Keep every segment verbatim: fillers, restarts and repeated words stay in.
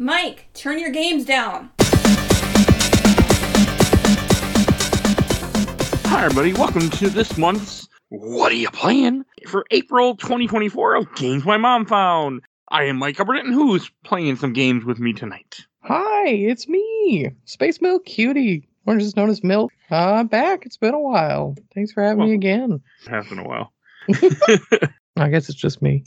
Mike, turn your games down. Hi everybody, welcome to this month's What Are You Playing? For April twenty twenty-four of Games My Mom Found. I am Mike Hubbard, and who's playing some games with me tonight? Hi, it's me, Space Milk Cutie, or just known as Milk. Uh, I'm back. It's been a while. Thanks for having Well, me again. It has been a while. I guess it's just me.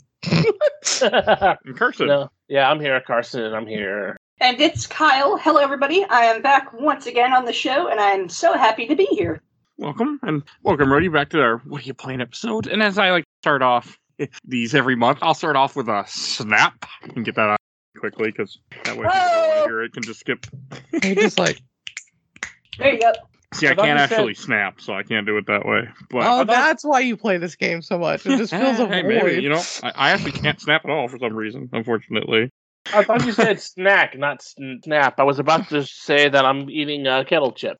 And Carson. No. Yeah, I'm here, Carson. I'm here. And it's Kyle. Hello, everybody. I am back once again on the show, and I'm so happy to be here. Welcome, and welcome, Rody, back to our What Are You Playing episode. And as I like to start off these every month, I'll start off with a snap and get that out quickly, because that way people don't want to hear it, can just skip. It's just like, There you go. See, I, I thought can't you said- actually snap, so I can't do it that way. But oh, that's why you play this game so much. It just fills a hey, void. maybe, you know, I, I actually can't snap at all for some reason, unfortunately. I thought you said snack, not sn- snap. I was about to say that I'm eating a kettle chip.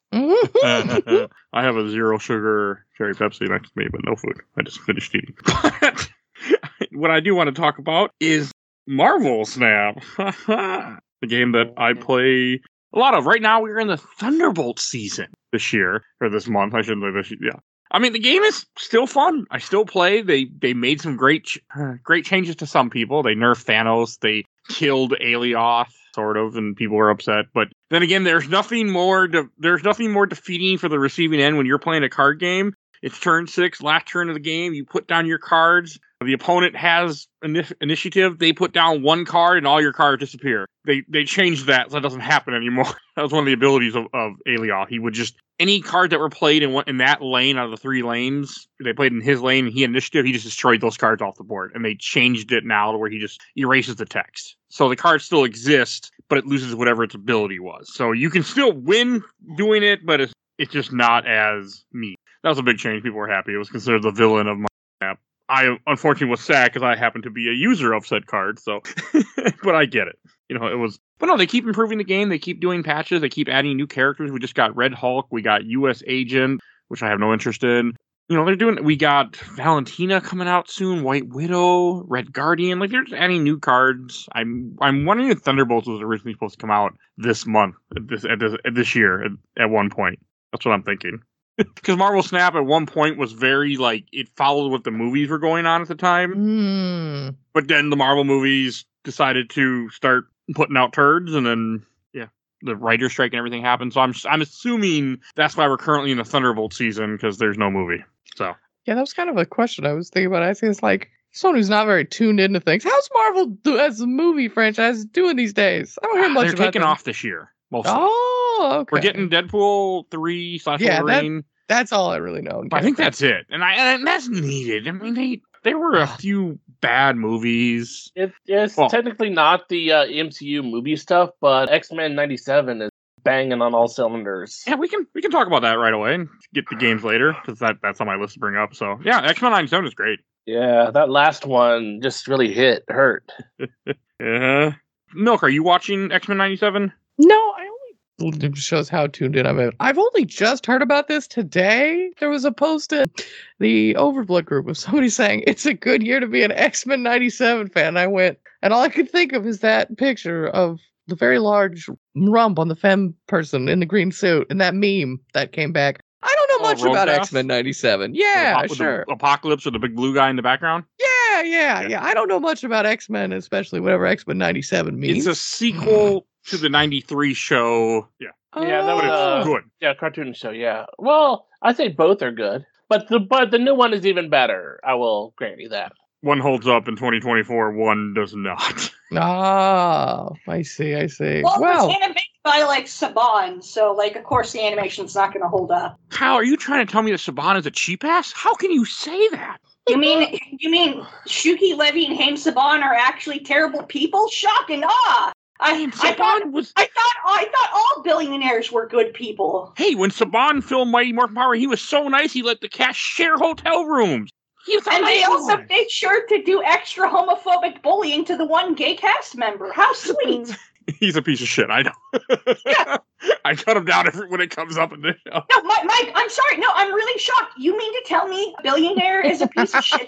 I have a zero sugar cherry Pepsi next to me, but no food. I just finished eating. But what I do want to talk about is Marvel Snap, the game that I play a lot of. Right now, we're in the Thunderbolt season this year, or this month. I shouldn't say this. Yeah. I mean, the game is still fun. I still play. They they made some great ch- uh, great changes to some people. They nerfed Thanos. They killed Alioth, sort of, and people were upset. But then again, there's nothing more de- there's nothing more defeating for the receiving end when you're playing a card game. It's turn six, last turn of the game. You put down your cards. The opponent has ini- initiative. They put down one card, and all your cards disappear. They they changed that, so that doesn't happen anymore. That was one of the abilities of, of Alioth. He would just, any cards that were played in one, in that lane out of the three lanes, they played in his lane, and he had initiative, he just destroyed those cards off the board. And they changed it now to where he just erases the text. So the cards still exist, but it loses whatever its ability was. So you can still win doing it, but it's, it's just not as mean. That was a big change. People were happy. It was considered the villain of my app. I unfortunately was sad because I happen to be a user of said card, so but I get it. You know, it was, but no, they keep improving the game. They keep doing patches. They keep adding new characters. We just got Red Hulk. We got U S Agent, which I have no interest in. You know, they're doing. We got Valentina coming out soon. White Widow, Red Guardian. Like, they're just adding new cards. I'm I'm wondering if Thunderbolts was originally supposed to come out this month, at this at this, at this year, at, at one point. That's what I'm thinking. Because Marvel Snap at one point was very, like, it followed what the movies were going on at the time. Mm. But then the Marvel movies decided to start putting out turds, and then, yeah, the writer's strike and everything happened. So I'm I'm assuming that's why we're currently in the Thunderbolt season, because there's no movie. So Yeah, that was kind of a question I was thinking about asking. It's like, someone who's not very tuned into things, how's Marvel do, as a movie franchise doing these days? I don't hear much they're about taking them. off this year, mostly. Oh, okay. We're getting Deadpool three slash Yeah, that- Wolverine. That's all I really know. I think that's it. And I and that's needed. I mean, they there were a few bad movies. It, it's Well- technically not the uh, M C U movie stuff, but X-Men ninety-seven is banging on all cylinders. Yeah, we can we can talk about that right away and get the games later, because that, that's on my list to bring up. So yeah, X-Men ninety-seven is great. Yeah, that last one just really hit, hurt. Uh, Milk, are you watching X-Men ninety-seven? No, I only it shows how tuned in I'm in. I've only just heard about this today. There was a post in the Overblood group of somebody saying it's a good year to be an X-Men ninety-seven fan. I went, and all I could think of is that picture of the very large rump on the femme person in the green suit and that meme that came back. I don't know Oh, much about Roadhouse? X-Men ninety-seven. Yeah, With the sure. Apocalypse with the big blue guy in the background. Yeah, yeah, Yeah. yeah. I don't know much about X-Men, especially whatever X-Men ninety-seven means. It's a sequel to the ninety-three show. Yeah, Yeah, that but was, uh, it's good. Yeah, cartoon show, yeah. Well, I think both are good. But the but the new one is even better. I will grant you that. One holds up in twenty twenty-four, one does not. Ah, I see, I see. Well, Well, it's animated by, like, Saban, so, like, of course the animation's not going to hold up. Kyle, are you trying to tell me that Saban is a cheap ass? How can you say that? You mean you mean Shuki Levy and Haim Saban are actually terrible people? Shock and awe! I, I thought Saban was. I thought I thought all billionaires were good people. Hey, when Saban filmed Mighty Morphin Power, he was so nice he let the cast share hotel rooms. He was a And nice they also boy. made sure to do extra homophobic bullying to the one gay cast member. How sweet! He's a piece of shit, I know. Yeah. I cut him down every, when it comes up in this show. No, Mike, Mike, I'm sorry. No, I'm really shocked. You mean to tell me a billionaire is a piece of shit?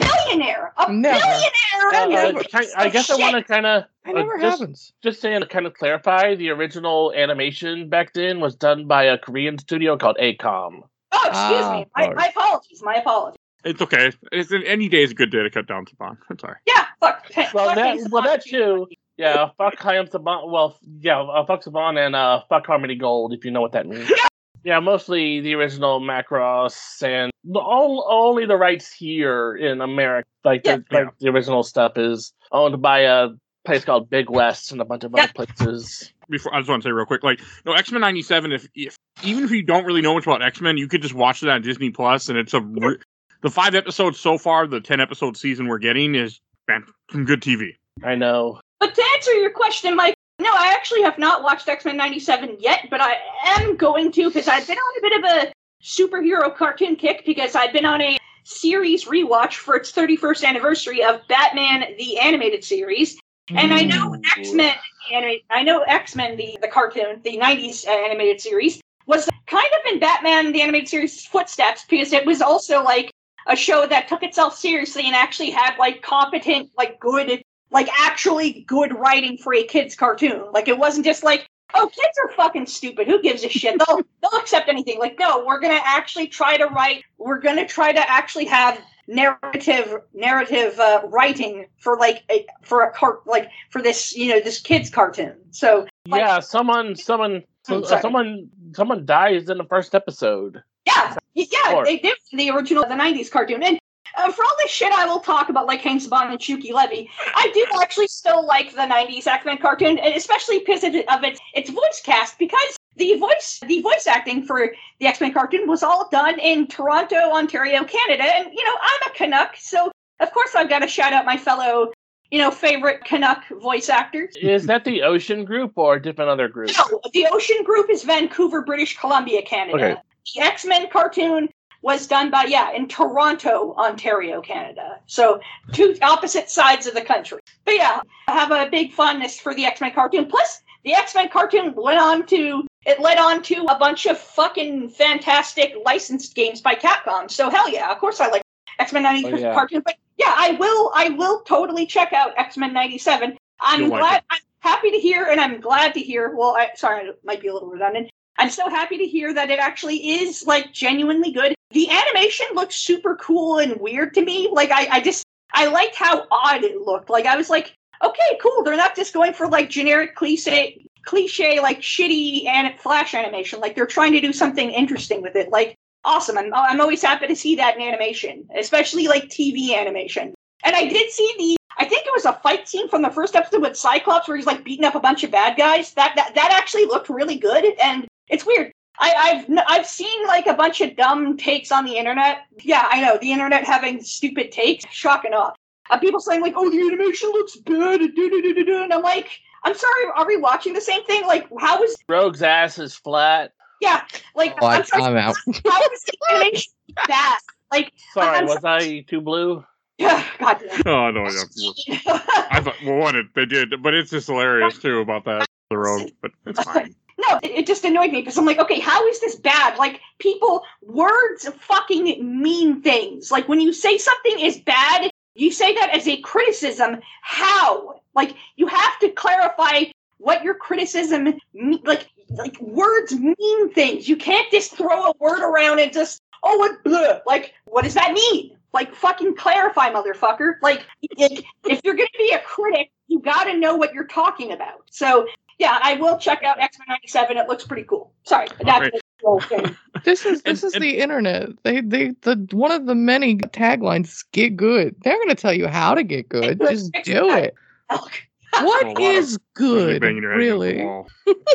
billionaire, a Never. billionaire. Uh, never- uh, ki- I guess I want to kind of It never just, happens. just saying to kind of clarify. The original animation back then was done by a Korean studio called A COM. Oh, excuse Ah, me. My, of my apologies. My apologies. It's okay. It's any day is a good day to cut down Saban. I'm sorry. Yeah, fuck. Well, fuck that me, well that Saban. too. Yeah, fuck Hayam Saban. Well, yeah, uh, fuck Saban and uh, fuck Harmony Gold, if you know what that means. Yeah, mostly the original Macross and the, all, only the rights here in America. Like the, Yeah. like the original stuff is owned by a place called Big West and a bunch of Yeah. other places. Before I just want to say real quick, like, no, X Men ninety-seven. If, if even if you don't really know much about X Men, you could just watch it on Disney Plus, and it's a re- the five episodes so far, the ten episode season we're getting is man, some good T V. I know. But to answer your question, Mike, no, I actually have not watched X-Men ninety-seven yet, but I am going to because I've been on a bit of a superhero cartoon kick because I've been on a series rewatch for its thirty-first anniversary of Batman the Animated Series. And I know Ooh. X-Men, the anima- I know X-Men, the, the cartoon, the nineties animated series, was kind of in Batman the Animated Series' footsteps because it was also like a show that took itself seriously and actually had like competent, like good, like actually good writing for a kid's cartoon. Like it wasn't just like, oh, kids are fucking stupid. Who gives a shit? They'll they'll accept anything. Like, no, we're gonna actually try to write. We're gonna try to actually have narrative narrative uh, writing for like a, for a cart like for this you know this kid's cartoon. So like, Yeah, someone, someone, I'm so, sorry. someone, someone dies in the first episode. yeah, yeah, Or- they did the original the nineties cartoon. And uh, for all this shit I will talk about, like Hank Saban and Shuki Levy, I do actually still like the nineties X-Men cartoon, and especially because of it- of its its voice cast, because the voice the voice acting for the X-Men cartoon was all done in Toronto, Ontario, Canada. And you know, I'm a Canuck, so of course I've got to shout out my fellow, you know, favorite Canuck voice actors. Is that the Ocean Group or a different other group? No, the Ocean Group is Vancouver, British Columbia, Canada. Okay. The X-Men cartoon was done by, yeah, in Toronto, Ontario, Canada. So two opposite sides of the country. But yeah, I have a big fondness for the X-Men cartoon. Plus, the X-Men cartoon went on to, it led on to a bunch of fucking fantastic licensed games by Capcom. So hell yeah, of course I like X-Men ninety Oh, yeah. cartoon. But yeah, I will, I will totally check out X-Men ninety-seven. I'm You'll like glad, it. I'm happy to hear, and I'm glad to hear, well, I, sorry, it might be a little redundant. I'm so happy to hear that it actually is, like, genuinely good. The animation looks super cool and weird to me. Like, I, I just, I liked how odd it looked. Like, I was like, okay, cool. They're not just going for, like, generic cliche, cliche, like, shitty and flash animation. Like, they're trying to do something interesting with it. Like, awesome. I'm, I'm always happy to see that in animation, especially, like, T V animation. And I did see the, I think it was a fight scene from the first episode with Cyclops where he's, like, beating up a bunch of bad guys. That, that, that actually looked really good, and it's weird. I, I've n- I've seen like a bunch of dumb takes on the internet. Yeah, I know, the internet having stupid takes. Shock and awe. Uh, people saying like, "Oh, the animation looks bad," and do do do do do. And I'm like, I'm sorry, are we watching the same thing? Like, how is? Rogue's ass is flat. Yeah, like Oh, I, I'm sorry, I'm out. how is the animation bad? Like, Sorry, I'm was I too blue? yeah, God damn. Oh no, yeah. I thought well, one it, they did, but it's just hilarious too about that the road. But it's fine. No, it, it just annoyed me because I'm like, okay, how is this bad? Like, people, words fucking mean things. Like, when you say something is bad, you say that as a criticism. How? Like, you have to clarify what your criticism mean. Like, like words mean things. You can't just throw a word around and just, oh, it bleh. Like, what does that mean? Like, fucking clarify, motherfucker. Like, like if you're going to be a critic, you got to know what you're talking about. So, yeah, I will check out X-Men ninety-seven. It looks pretty cool. Sorry, that's Okay. the whole thing. This is this And- is and- the internet. They they the one of the many taglines is get good. They're gonna tell you how to get good. Just do it. Oh, A What lot is of good? banging your head against the Really? wall.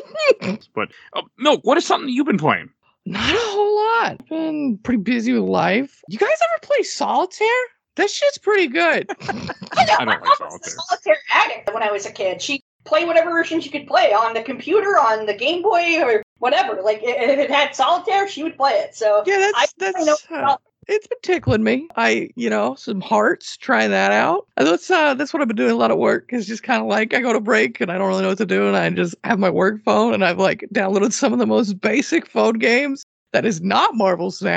But uh, Milk, what is something you've been playing? Not a whole lot. Been pretty busy with life. You guys ever play solitaire? That shit's pretty good. I know, I my don't like mom was a solitaire. solitaire addict when I was a kid. She play whatever version she could play on the computer, on the Game Boy, or whatever. Like, i- if it had solitaire, she would play it. So, Yeah, I that's I know. that's uh, it's been tickling me. I, you know, some hearts, trying that out. And that's uh that's what I've been doing a lot of work. Is just kind of like I go to break and I don't really know what to do, and I just have my work phone and I've like downloaded some of the most basic phone games that is not Marvel Snap.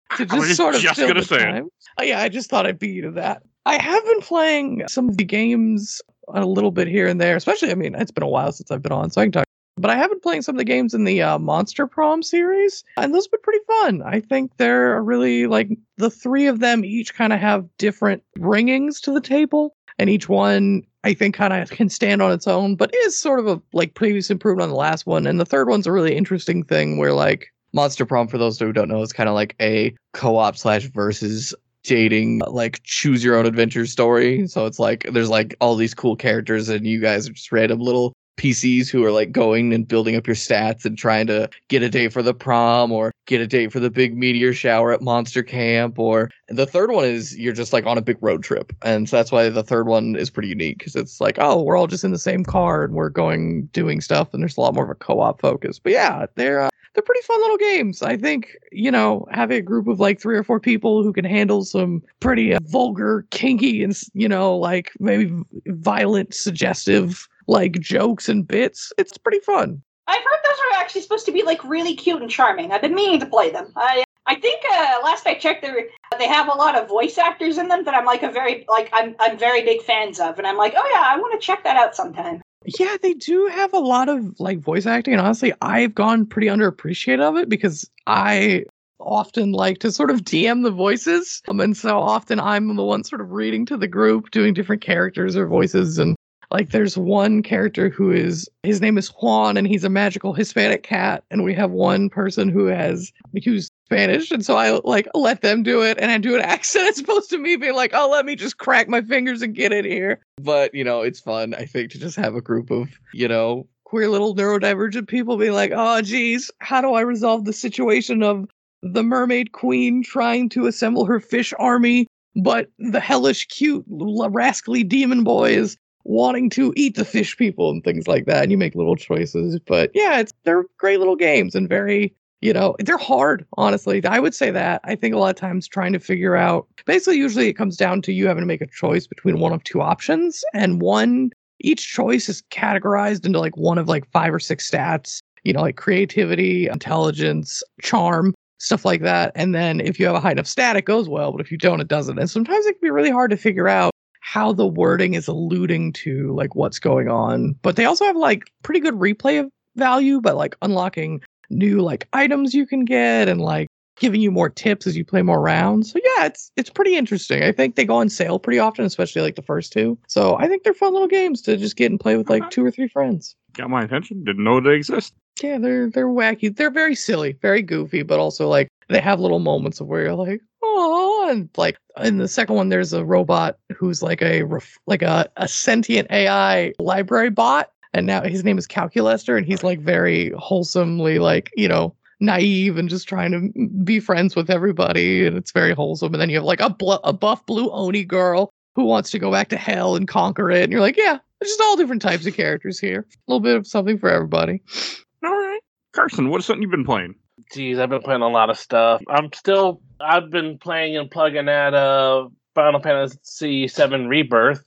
to I was just sort of just fill gonna the say it. time. Oh, yeah, I just thought I'd beat you to that. I have been playing some of the games a little bit here and there, especially, I mean, it's been a while since I've been on, so I can talk. But I have been playing some of the games in the uh, Monster Prom series, and those have been pretty fun. I think they're really, like, the three of them each kind of have different bringings to the table, and each one, I think, kind of can stand on its own, but is sort of a, like, previous improvement on the last one. And the third one's a really interesting thing where, like, Monster Prom, for those who don't know, is kind of like a co-op slash versus dating, like, choose your own adventure story. So it's like, there's, like, all these cool characters, and you guys are just random little P Cs who are like going and building up your stats and trying to get a date for the prom or get a date for the big meteor shower at Monster Camp. Or the third one is you're just like on a big road trip. And so that's why the third one is pretty unique, because it's like, oh, we're all just in the same car and we're going doing stuff, and there's a lot more of a co-op focus. But yeah, they're uh, they're pretty fun little games. I think, you know, having a group of like three or four people who can handle some pretty uh, vulgar, kinky, and, you know, like maybe violent, suggestive like jokes and bits, it's pretty fun. I've heard those are actually supposed to be like really cute and charming. I've been meaning to play them. I I think uh, last I checked, they they have a lot of voice actors in them that I'm like a very like I'm I'm very big fans of, and I'm like, oh yeah, I want to check that out sometime. Yeah, they do have a lot of like voice acting, and honestly, I've gone pretty underappreciated of it because I often like to sort of D M the voices, um, and so often I'm the one sort of reading to the group, doing different characters or voices. And like, there's one character who is, his name is Juan, and he's a magical Hispanic cat. And we have one person who has, who's Spanish. And so I like let them do it, and I do an accent as opposed to me being like, oh, let me just crack my fingers and get in here. But, you know, it's fun, I think, to just have a group of, you know, queer little neurodivergent people being like, oh, geez, how do I resolve the situation of the mermaid queen trying to assemble her fish army, but the hellish, cute, rascally demon boys wanting to eat the fish people and things like that. And you make little choices. But yeah, it's they're great little games and very, you know, they're hard, honestly. I would say that. I think a lot of times trying to figure out, basically, usually it comes down to you having to make a choice between one of two options. And one, each choice is categorized into like one of like five or six stats, you know, like creativity, intelligence, charm, stuff like that. And then if you have a high enough stat, it goes well. But if you don't, it doesn't. And sometimes it can be really hard to figure out how the wording is alluding to like what's going on. But they also have like pretty good replay value, but like unlocking new like items you can get and like giving you more tips as you play more rounds. So yeah, it's it's pretty interesting. I think they go on sale pretty often, especially like the first two. So I think they're fun little games to just get and play with like Okay. two or three friends. Got my attention. Didn't know they exist. Yeah, they're they're wacky. They're very silly, very goofy, but also like they have little moments of where you're like, oh, and like in the second one, there's a robot who's like a ref- like a, a sentient A I library bot, and now his name is Calculester, and he's like very wholesomely like, you know, naive and just trying to be friends with everybody, and it's very wholesome. And then you have like a bl- a buff blue Oni girl who wants to go back to hell and conquer it, and you're like, yeah, there's just all different types of characters here. A little bit of something for everybody. All right. Carson, what is something you've been playing? Geez, I've been playing a lot of stuff. I'm still, I've been playing and plugging at uh, Final Fantasy seven Rebirth.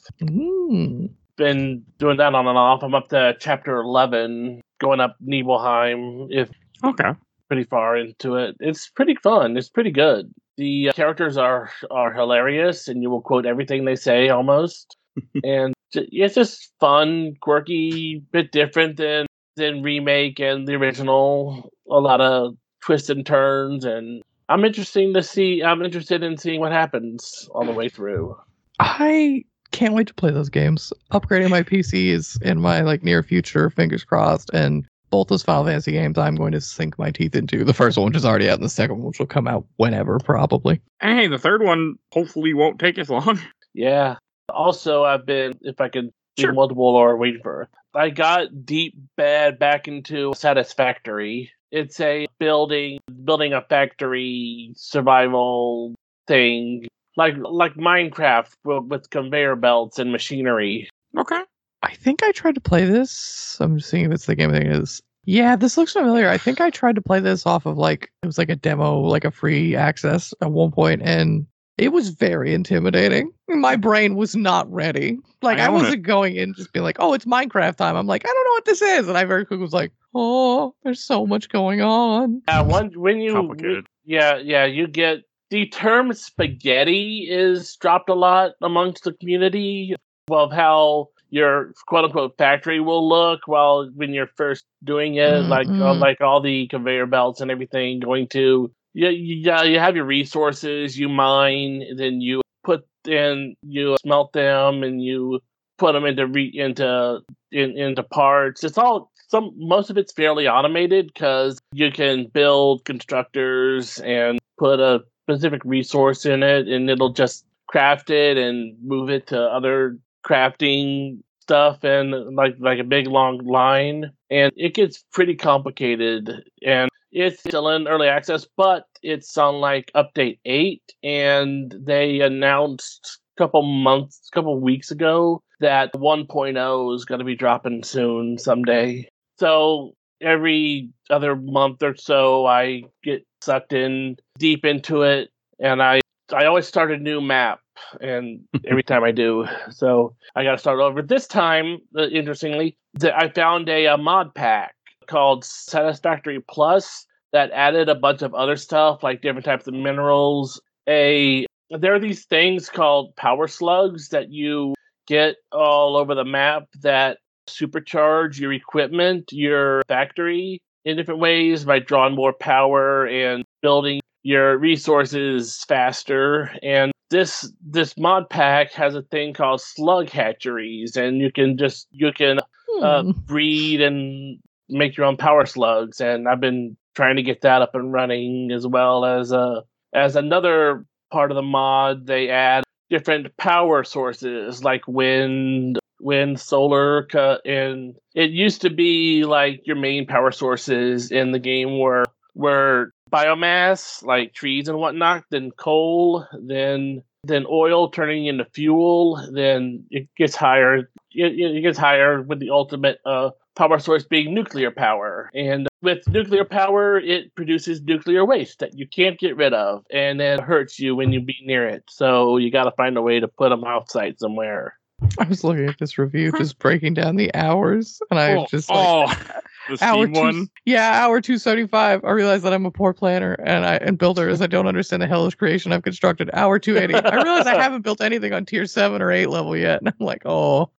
Mm. Been doing that on and off. I'm up to chapter eleven, going up Nibelheim, if Okay. pretty far into it. It's pretty fun. It's pretty good. The uh, characters are are hilarious, and you will quote everything they say almost. And j- it's just fun, quirky, bit different than than remake and the original. A lot of twists and turns, and I'm interesting to see. I'm interested in seeing what happens all the way through. I can't wait to play those games. Upgrading my P C is in my like near future, fingers crossed. And both those Final Fantasy games, I'm going to sink my teeth into. The first one, which is already out, and the second one, which will come out whenever, probably. Hey, the third one hopefully won't take as long. Yeah. Also, I've been, if I could do Sure. multiple or wait for it. I got deep bad back into Satisfactory. It's a building building a factory survival thing, like like Minecraft with, with conveyor belts and machinery. Okay. I think I tried to play this. I'm just seeing if it's the game I think it is. Yeah, this looks familiar. I think I tried to play this off of like, it was like a demo, like a free access at one point, and it was very intimidating. My brain was not ready. Like, I I, own wasn't going in just being like, oh, it's Minecraft time. I'm like, I don't know what this is. And I very quickly was like, oh, there's so much going on. Yeah, one when you Complicated. yeah yeah you get the term spaghetti is dropped a lot amongst the community of how your quote unquote factory will look while when you're first doing it, mm-hmm. like uh, like all the conveyor belts and everything going to yeah you, you have your resources, you mine, then you put in you smelt them and you put them into re, into in, into parts. It's all some most of it's fairly automated because you can build constructors and put a specific resource in it, and it'll just craft it and move it to other crafting stuff, and like like a big long line. And it gets pretty complicated, and it's still in early access, but it's on like update eight, and they announced a couple months, couple weeks ago that one point oh is going to be dropping soon someday. So every other month or so, I get sucked in deep into it, and I I always start a new map, and every time I do, so I got to start over. This time, uh, interestingly, th- I found a, a mod pack called Satisfactory Plus that added a bunch of other stuff, like different types of minerals. A there are these things called power slugs that you get all over the map that supercharge your equipment, your factory in different ways by drawing more power and building your resources faster. And this this mod pack has a thing called slug hatcheries, and you can just you can hmm. uh, breed and make your own power slugs. And I've been trying to get that up and running, as well as uh as another part of the mod. They add different power sources like wind, wind, solar, and it used to be like your main power sources in the game were were biomass, like trees and whatnot, then coal, then then oil turning into fuel, then it gets higher. It, it gets higher with the ultimate uh, power source being nuclear power. And with nuclear power, it produces nuclear waste that you can't get rid of, and it hurts you when you be near it. So you got to find a way to put them outside somewhere. I was looking at this review, just breaking down the hours, and I oh, was just like, oh, the hour Steam two, one. Yeah, hour two seventy five. I realize that I'm a poor planner and I and builder, as I don't understand the hellish creation I've constructed. Hour two eighty. I realize I haven't built anything on tier seven or eight level yet, and I'm like, oh.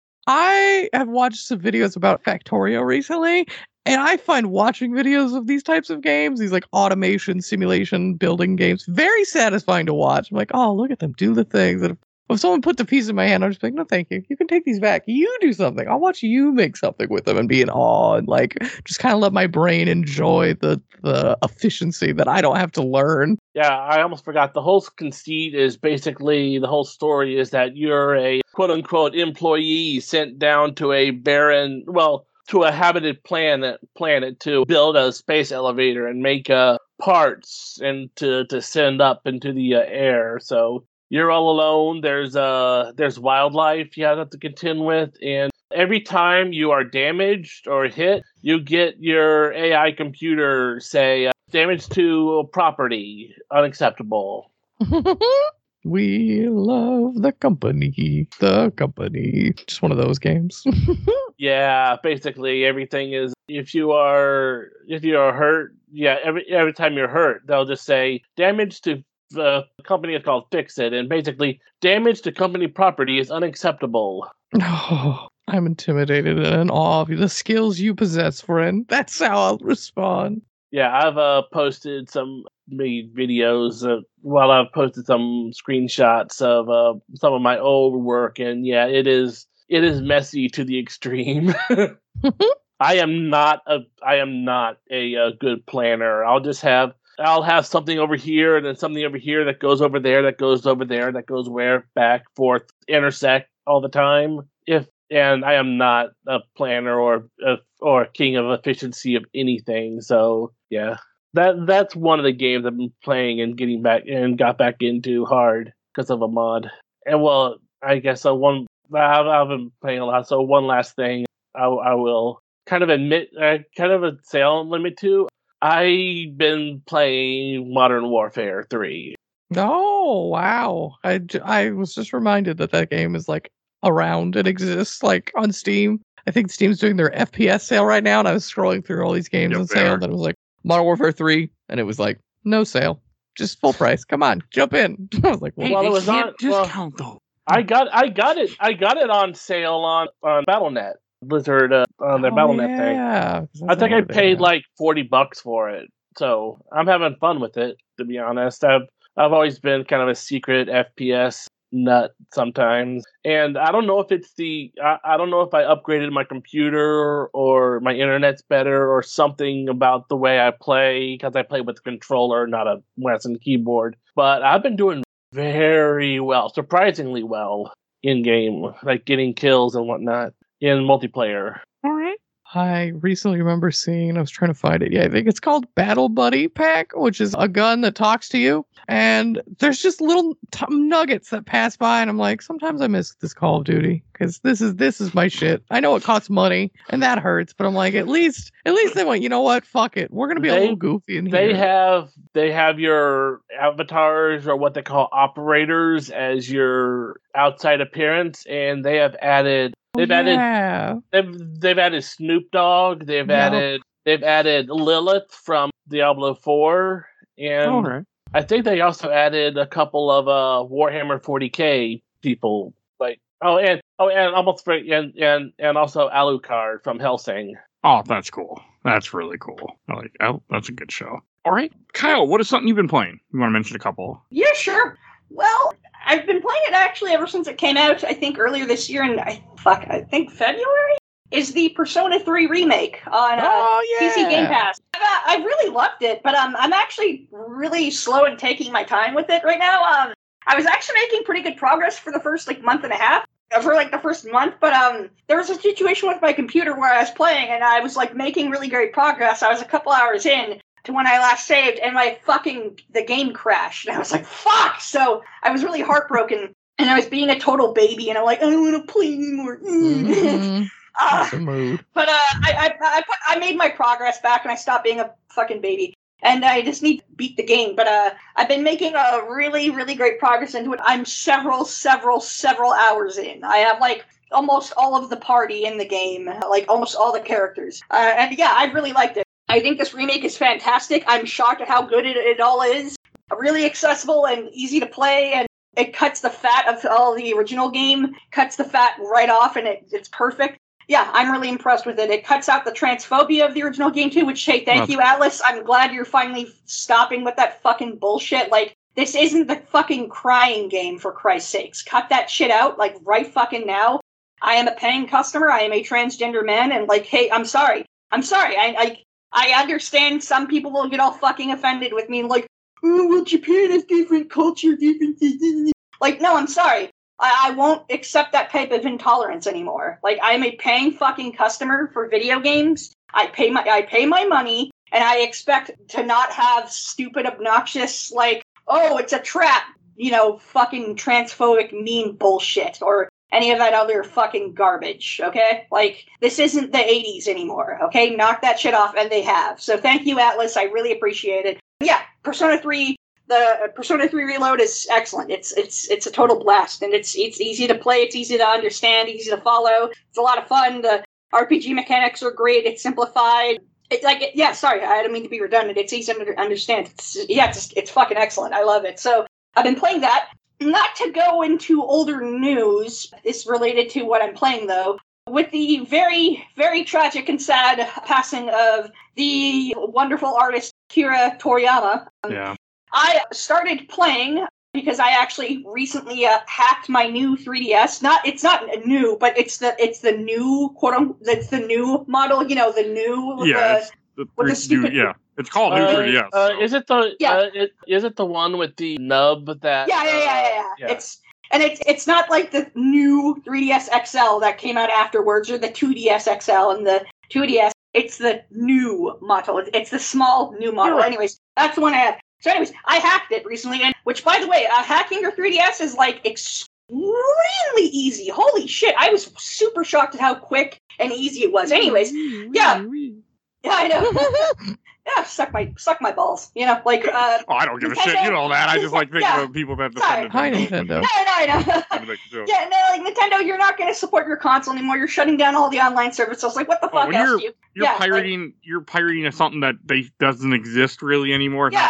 I have watched some videos about Factorio recently, and I find watching videos of these types of games, these like automation, simulation, building games, very satisfying to watch. I'm like, oh, look at them do the things that. If someone put the piece in my hand, I'm just like, no, thank you. You can take these back. You do something. I'll watch you make something with them and be in awe and like just kind of let my brain enjoy the the efficiency that I don't have to learn. Yeah, I almost forgot. The whole conceit is basically the whole story is that you're a quote unquote employee sent down to a barren, well, to a habited planet planet to build a space elevator and make uh, parts and to to send up into the uh, air. So. You're all alone. There's uh, there's wildlife you have to contend with, and every time you are damaged or hit, you get your A I computer say uh, damage to property, unacceptable. We love the company, the company. Just one of those games. Yeah, basically everything is. If you are if you are hurt, yeah, every every time you're hurt, they'll just say damage to. The company is called Fix It, and basically, damage to company property is unacceptable. Oh, I'm intimidated and in awe of the skills you possess, friend. That's how I'll respond. Yeah, I've uh, posted some made videos. Uh, well, I've posted some screenshots of uh, some of my old work, and yeah, it is it is messy to the extreme. I am not a I am not a, a good planner. I'll just have. I'll have something over here and then something over here that goes over there, that goes over there, that goes where, back, forth, intersect all the time. If and I am not a planner or a, or a king of efficiency of anything. So yeah, that that's one of the games I've been playing and getting back and got back into hard because of a mod. And well, I guess uh, one I've, I've been playing a lot. So one last thing, I, I will kind of admit, uh, kind of a sale limit to. I've been playing Modern Warfare three. Oh, wow. I, I was just reminded that that game is like around and exists like on Steam. I think Steam's doing their F P S sale right now, and I was scrolling through all these games yep, on sale, and it was like Modern Warfare three, and it was like, no sale. just full price. Come on, jump in. I was like, well, Hey, Well, they it was can't on- well- discount though. I got I got it I got it on sale on on Battle dot net. Blizzard uh, on their oh, Battle dot net thing. yeah. I think I paid like forty bucks for it. So I'm having fun with it, to be honest. I've I've always been kind of a secret F P S nut sometimes. And I don't know if it's the I, I don't know if I upgraded my computer or my internet's better or something about the way I play, because I play with a controller, not a mouse and keyboard. But I've been doing very well, surprisingly well in game, like getting kills and whatnot in multiplayer. All right. I recently remember seeing, I was trying to find it. Yeah, I think it's called Battle Buddy Pack, which is a gun that talks to you. And there's just little t- nuggets that pass by. And I'm like, sometimes I miss this Call of Duty because this is this is my shit. I know it costs money and that hurts, but I'm like, at least at least they went, you know what? Fuck it. We're going to be They- a little goofy in here. They have they have your avatars, or what they call operators, as your outside appearance, and they have added they've added yeah. they've they've added Snoop Dogg, they've Yep. added they've added Lilith from Diablo four, and All right. I think they also added a couple of uh Warhammer forty K people, like oh and oh and almost for, and and and also Alucard from Hellsing. Oh, that's cool. That's really cool. I like. Oh, that's a good show. All right, Kyle. What is something you've been playing? You want to mention a couple? Yeah, sure. Well, I've been playing it actually ever since it came out. I think earlier this year, and I fuck, I think February is the Persona three remake on uh, Oh, P C yeah. Game Pass. I've, uh, I really loved it, but um, I'm actually really slow in taking my time with it right now. Um, I was actually making pretty good progress for the first like month and a half. uh, For like the first month, but um, there was a situation with my computer where I was playing and I was like making really great progress. I was a couple hours in to when I last saved, and my fucking the game crashed, and I was like, "Fuck!" So I was really heartbroken, and I was being a total baby, and I'm like, "I don't want to play anymore." Mhm. Ah. That's a mood. But uh, I I I, put, I made my progress back, and I stopped being a fucking baby. And I just need to beat the game. But uh, I've been making a really, really great progress into it. I'm several, several, several hours in. I have like almost all of the party in the game, like almost all the characters. Uh, and yeah, I really liked it. I think this remake is fantastic. I'm shocked at how good it, it all is. Really accessible and easy to play, and it cuts the fat of all the original game, cuts the fat right off, and it, it's perfect. Yeah, I'm really impressed with it. It cuts out the transphobia of the original game too, which, hey, thank Well, you, Atlas. I'm glad you're finally stopping with that fucking bullshit. Like, this isn't the fucking crying game, for Christ's sakes. Cut that shit out, like, right fucking now. I am a paying customer. I am a transgender man, and, like, hey, I'm sorry. I'm sorry. I I, I understand some people will get all fucking offended with me, like, oh, well, Japan has different culture, different... Like, no, I'm sorry. I, I won't accept that type of intolerance anymore. Like, I'm a paying fucking customer for video games. I pay my I pay my money, and I expect to not have stupid, obnoxious, like, oh, it's a trap, you know, fucking transphobic meme bullshit, or any of that other fucking garbage, okay? Like, this isn't the eighties anymore, okay? Knock that shit off, and they have. So thank you, Atlas. I really appreciate it. Yeah, Persona three... The Persona three Reload is excellent. It's it's it's a total blast, and it's it's easy to play. It's easy to understand. Easy to follow. It's a lot of fun. The R P G mechanics are great. It's simplified. It's like it, yeah. Sorry, I don't mean to be redundant. It's easy to understand. It's, yeah, it's it's fucking excellent. I love it. So I've been playing that. Not to go into older news. It's related to what I'm playing though. With the very very tragic and sad passing of the wonderful artist Kira Toriyama. Um, Yeah. I started playing because I actually recently uh, hacked my new three D S. Not it's not new, but it's the it's the new quote unquote it's the new model. You know, the new with Yeah. the- It's the with the three- new- stupid- yeah. It's called New Uh, three D S. uh, so- is it the Yeah. uh, it, is it the one with the nub that? yeah, yeah, yeah, yeah, yeah. uh, yeah. It's and it's it's not like the new three D S X L that came out afterwards, or the two D S X L and the two D S. It's the new model. It's, it's the small new model. You're right. Anyways, that's the one I have. So anyways, I hacked it recently, and which, by the way, uh, hacking your three D S is like extremely easy. Holy shit! I was super shocked at how quick and easy it was. Anyways, yeah, yeah, I know. Yeah, suck my suck my balls. You know, like uh, Oh, I don't give a shit. Nintendo- You know that. I just like thinking Yeah. of people that Sorry. defend Hi, Nintendo. Nintendo. no, no, I know. I'd be like, "Joe." Yeah, no, like Nintendo, you're not going to support your console anymore. You're shutting down all the online services. Like, what the Oh, fuck when else you're- do you? You're Yeah, like- pirating. You're pirating something that they doesn't exist really anymore. Yeah. You're fine.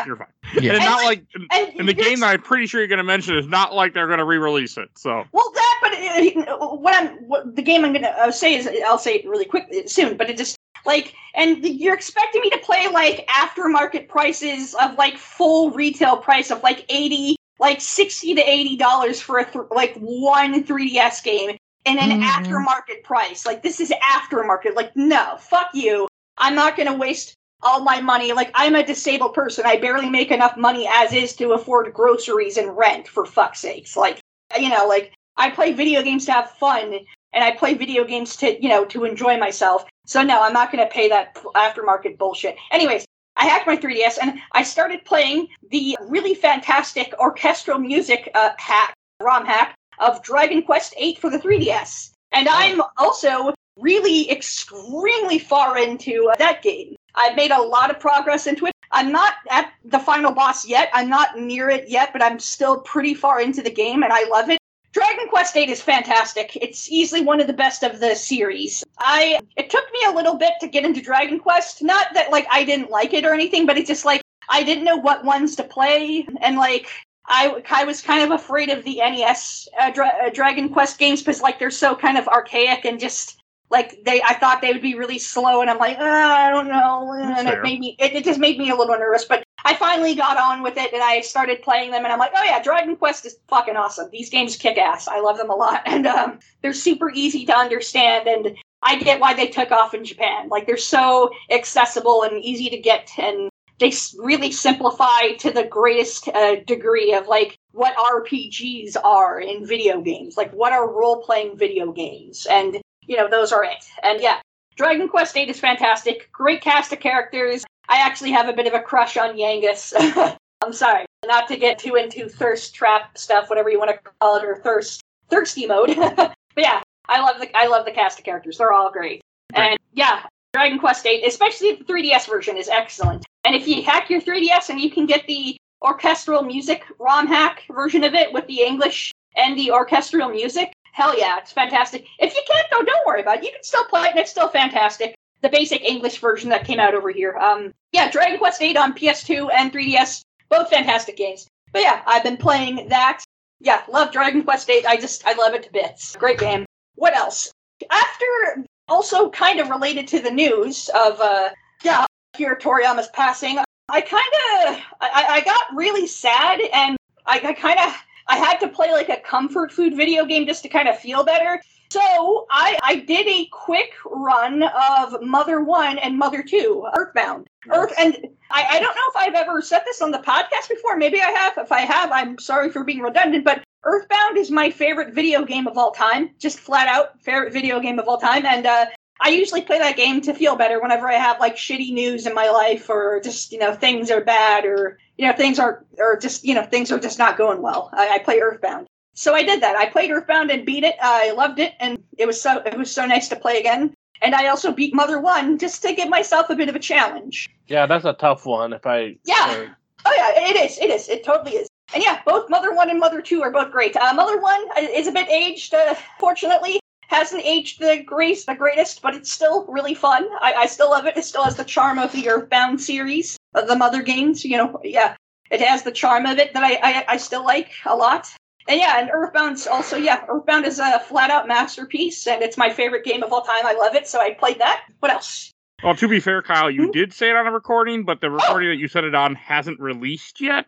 Yeah. And it's not And, like, and and the here's- game that I'm pretty sure you're going to mention is not like they're going to re-release it. So Well, that, but uh, what I'm, what the game I'm gonna uh, say is, I'll say it really quick soon, but it just, like, and you're expecting me to play, like, aftermarket prices of, like, full retail price of, like, eighty, like, sixty to eighty dollars for, a th- like, one three D S game, and an Mhm. aftermarket price. Like, this is aftermarket. Like, no, fuck you. I'm not gonna waste all my money. Like, I'm a disabled person. I barely make enough money as is to afford groceries and rent, for fuck's sakes. Like, you know, like, I play video games to have fun, and I play video games to, you know, to enjoy myself. So no, I'm not going to pay that aftermarket bullshit. Anyways, I hacked my three D S, and I started playing the really fantastic orchestral music uh, hack, ROM hack, of Dragon Quest eight for the three D S. And I'm also really extremely far into uh, that game. I've made a lot of progress into it. I'm not at the final boss yet. I'm not near it yet, but I'm still pretty far into the game, and I love it. Dragon Quest eight is fantastic. It's easily one of the best of the series. I it took me a little bit to get into Dragon Quest. Not that, like, I didn't like it or anything, but it's just, like, I didn't know what ones to play, and, like, I, I was kind of afraid of the N E S uh, Dra- uh, Dragon Quest games because, like, they're so kind of archaic and just, like, they I thought they would be really slow, and I'm like, oh, I don't know, and fair. it made me it, it just made me a little nervous, but I finally got on with it, and I started playing them, and I'm like, oh yeah, Dragon Quest is fucking awesome. These games kick ass. I love them a lot, and um, they're super easy to understand, and I get why they took off in Japan. Like, they're so accessible and easy to get, and they s- really simplify to the greatest uh, degree of, like, what R P Gs are in video games. Like, what are role-playing video games, and, you know, those are it. And yeah, Dragon Quest eight is fantastic. Great cast of characters. I actually have a bit of a crush on Yangus. I'm sorry, not to get too into thirst trap stuff, whatever you want to call it, or thirst thirsty mode. But yeah, I love the I love the cast of characters. They're all great. Right. And yeah, Dragon Quest eight, especially the three D S version, is excellent. And if you hack your three D S and you can get the orchestral music ROM hack version of it with the English and the orchestral music, hell yeah, it's fantastic. If you can't, though, don't worry about it. You can still play it, and it's still fantastic. The basic English version that came out over here. Um, yeah, Dragon Quest eight on P S two and three D S, both fantastic games. But yeah, I've been playing that. Yeah, love Dragon Quest eight. I just, I love it to bits. Great game. What else? After, also kind of related to the news of, uh, yeah, Akira Toriyama's passing, I kind of, I, I got really sad, and I, I kind of, I had to play like a comfort food video game just to kind of feel better. So I, I did a quick run of Mother one and Mother two, Earthbound. Earth, and I, I don't know if I've ever said this on the podcast before. Maybe I have. If I have, I'm sorry for being redundant, but Earthbound is my favorite video game of all time. Just flat out favorite video game of all time. And uh, I usually play that game to feel better whenever I have, like, shitty news in my life, or just, you know, things are bad, or, you know, things are, or just, you know, things are just not going well. I, I play Earthbound. So I did that. I played Earthbound and beat it. I loved it, and it was so it was so nice to play again. And I also beat Mother one just to give myself a bit of a challenge. Yeah, that's a tough one. If I Yeah. uh, Oh yeah, it is. It is. It totally is. And yeah, both Mother one and Mother two are both great. Uh, Mother one is a bit aged, uh, fortunately. Hasn't aged the great, the greatest, but it's still really fun. I, I still love it. It still has the charm of the Earthbound series, of the Mother games. You know, yeah, it has the charm of it that I, I, I still like a lot. And yeah, and Earthbound's also, yeah, Earthbound is a flat-out masterpiece, and it's my favorite game of all time. I love it, so I played that. What else? Well, to be fair, Kyle, you Hmm? did say it on a recording, but the recording that you said it on hasn't released yet.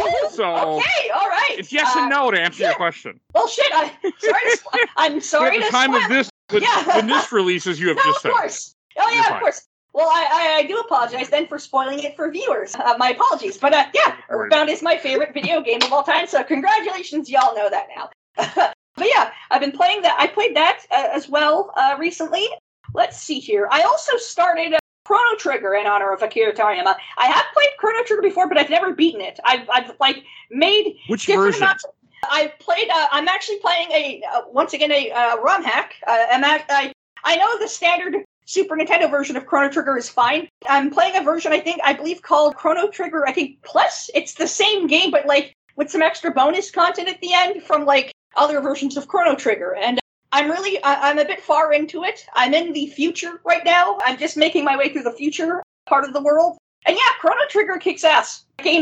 So Okay, all right. it's yes Uh, and no to answer yeah. your question. Well, shit, I, sorry to, spo- I'm sorry At the to time spoil of this, when, Yeah. when this releases, you have No, just of said. course. Oh, You're yeah, fine. of course. Well, I, I, I do apologize then for spoiling it for viewers. Uh, my apologies. But uh, yeah, worries. Earthbound is my favorite video game of all time, so congratulations, y'all know that now. But yeah, I've been playing that. I played that uh, as well uh, recently. Let's see here. I also started uh, Chrono Trigger in honor of Akira Toriyama. I have played Chrono Trigger before, but I've never beaten it. I've, I've like, made Which different version? amounts. I played. Uh, I'm actually playing a uh, once again a uh, ROM hack. Uh, I'm at, I I know the standard Super Nintendo version of Chrono Trigger is fine. I'm playing a version I think I believe called Chrono Trigger. I think Plus. It's the same game, but like with some extra bonus content at the end from like other versions of Chrono Trigger. And I'm really I, I'm a bit far into it. I'm in the future right now. I'm just making my way through the future part of the world. And yeah, Chrono Trigger kicks ass. The game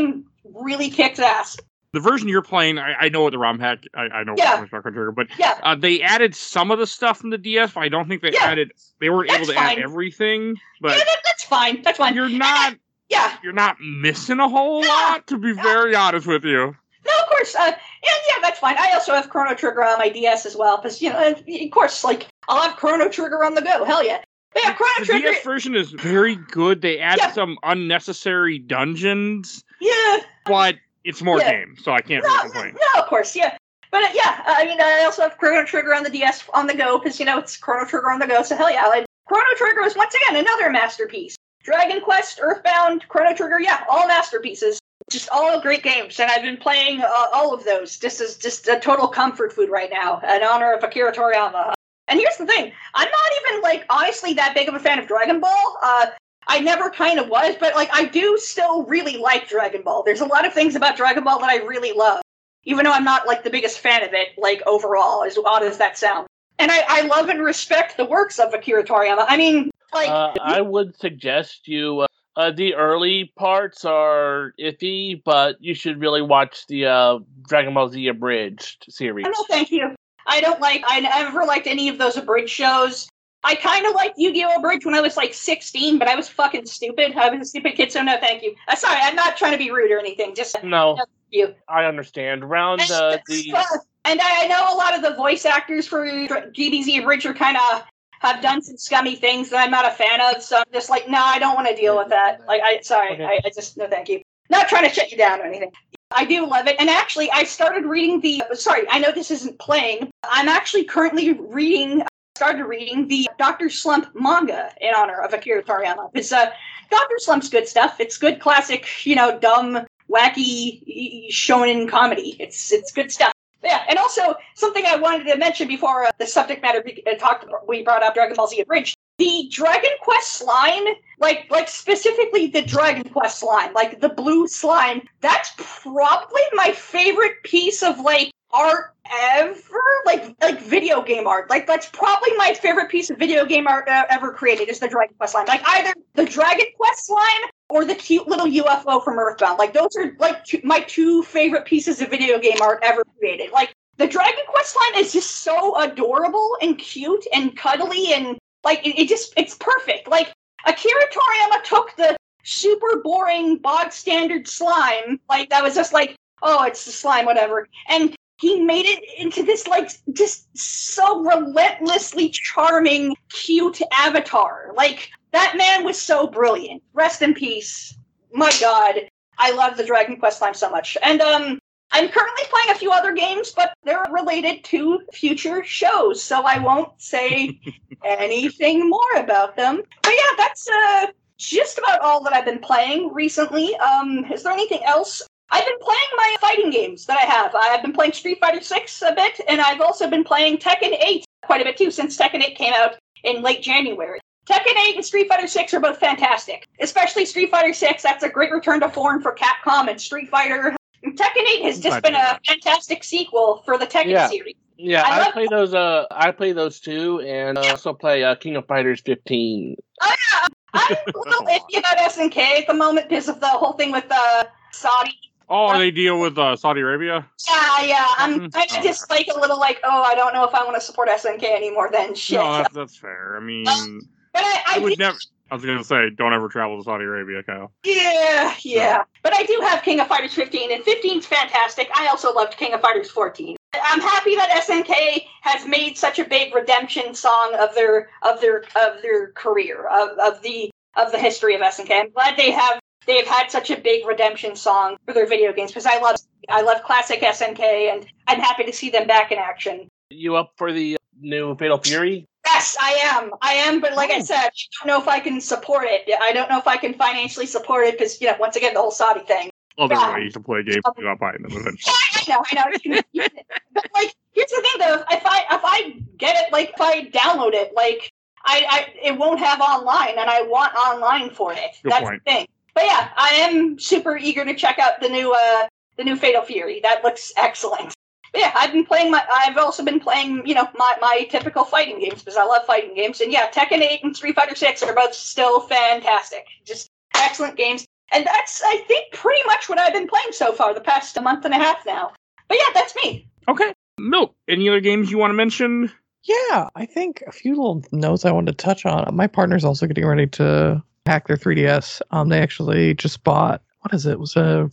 really kicks ass. The version you're playing, I, I know what the ROM hack, I, I know Yeah. what Chrono Trigger, but Yeah. uh, they added some of the stuff from the D S, but I don't think they Yeah. added, they weren't That's able to fine. add everything, but Yeah, that, that's fine. That's fine. you're not, Yeah. you're not missing a whole Yeah. lot, to be Yeah. very honest with you. No, of course. Uh, yeah, yeah, that's fine. I also have Chrono Trigger on my D S as well, because, you know, of course, like, I'll have Chrono Trigger on the go. Hell yeah. But yeah, Chrono The Trigger. D S version is very good. They add Yeah. some unnecessary dungeons, Yeah. but it's more Yeah. game, so I can't No, really complain. no, of course, yeah. But uh, yeah, I mean, I also have Chrono Trigger on the D S on the go, because, you know, it's Chrono Trigger on the go, so hell yeah. Like, Chrono Trigger is, once again, another masterpiece. Dragon Quest, Earthbound, Chrono Trigger, yeah, all masterpieces. Just all great games, and I've been playing uh, all of those. This is just a total comfort food right now, in honor of Akira Toriyama. And here's the thing, I'm not even, like, honestly that big of a fan of Dragon Ball. Uh, I never kind of was, but, like, I do still really like Dragon Ball. There's a lot of things about Dragon Ball that I really love, even though I'm not, like, the biggest fan of it, like, overall, as odd as that sounds. And I, I love and respect the works of Akira Toriyama. I mean, like... Uh, I would suggest you... Uh, uh, the early parts are iffy, but you should really watch the uh, Dragon Ball Z Abridged series. No, thank you. I don't like... I never liked any of those abridged shows. I kind of liked Yu-Gi-Oh! Abridged when I was, like, sixteen, but I was fucking stupid. I was a stupid kid, so no, thank you. Uh, sorry, I'm not trying to be rude or anything. Just... No, no, you. I understand. Around uh, the... And I know a lot of the voice actors for G B Z Abridged are kind of... have done some scummy things that I'm not a fan of, so I'm just like, no, I don't want to deal with that. Like, I sorry, Okay. I, I just no, thank you. Not trying to shut you down or anything. I do love it, and actually, I started reading the. Sorry, I know this isn't playing. I'm actually currently reading. Started reading the Doctor Slump manga in honor of Akira Toriyama. It's uh, Doctor Slump's good stuff. It's good classic, you know, dumb, wacky shonen comedy. It's it's good stuff. Yeah, and also something I wanted to mention before uh, the subject matter be- uh, talked about, we brought up Dragon Ball Z Abridged. The Dragon Quest slime, like like specifically the Dragon Quest slime, like the blue slime, that's probably my favorite piece of like art ever, like like video game art. Like that's probably my favorite piece of video game art uh, ever created is the Dragon Quest slime. Like either the Dragon Quest slime or the cute little U F O from Earthbound. Like those are like two, my two favorite pieces of video game art ever created. Like the Dragon Quest slime is just so adorable and cute and cuddly and like it, it just it's perfect. Like Akira Toriyama took the super boring bog standard slime, like that was just like, oh, it's the slime, whatever, and he made it into this like just so relentlessly charming, cute avatar. Like that man was so brilliant. Rest in peace. My God, I love the Dragon Quest slime so much. And um, I'm currently playing a few other games, but they're related to future shows, so I won't say anything more about them. But yeah, that's uh, just about all that I've been playing recently. Um, is there anything else? I've been playing my fighting games that I have. I've been playing Street Fighter six a bit, and I've also been playing Tekken eight quite a bit too, since Tekken eight came out in late January. Tekken eight and Street Fighter six are both fantastic. Especially Street Fighter six, that's a great return to form for Capcom, and Street Fighter... Tekken eight has just been a fantastic sequel for the Tekken Yeah. series. Yeah, I I, love- play those. Uh, I play those too, and uh, also play uh, King of Fighters fifteen. Oh yeah, I'm a little iffy about S N K at the moment because of the whole thing with uh, Saudi. Oh, they deal with uh, Saudi Arabia? Yeah, yeah, I'm Mhm. kind of just like a little like, oh, I don't know if I want to support S N K anymore then shit. No, that's, that's fair. I mean, But I, I I would do- never. I was going to say, don't ever travel to Saudi Arabia, Kyle. Yeah, yeah. But I do have King of Fighters fifteen, and fifteen's fantastic. I also loved King of Fighters fourteen. I'm happy that S N K has made such a big redemption song of their of their of their career, of, of the of the history of S N K. I'm glad they have they've had such a big redemption song for their video games, because I love I love classic S N K, and I'm happy to see them back in action. You up for the new Fatal Fury? Yes, I am. I am, but like I Oh. said, I don't know if I can support it. I don't know if I can financially support it because, you know, once again, the whole Saudi thing. Other Yeah. ways to play games without buying them eventually. I know, I know. You can- you can- but like, here's the thing, though. If I if I get it, like, if I download it, like, I, I it won't have online, and I want online for it. Good That's point. the thing. But yeah, I am super eager to check out the new uh the new Fatal Fury. That looks excellent. But yeah, I've been playing my. I've also been playing, you know, my, my typical fighting games because I love fighting games. And yeah, Tekken eight and Street Fighter six are both still fantastic. Just excellent games. And that's, I think, pretty much what I've been playing so far the past a month and a half now. But yeah, that's me. Okay. Milk, any other games you want to mention? Yeah, I think a few little notes I wanted to touch on. My partner's also getting ready to hack their three D S. Um, they actually just bought, what is it? It was a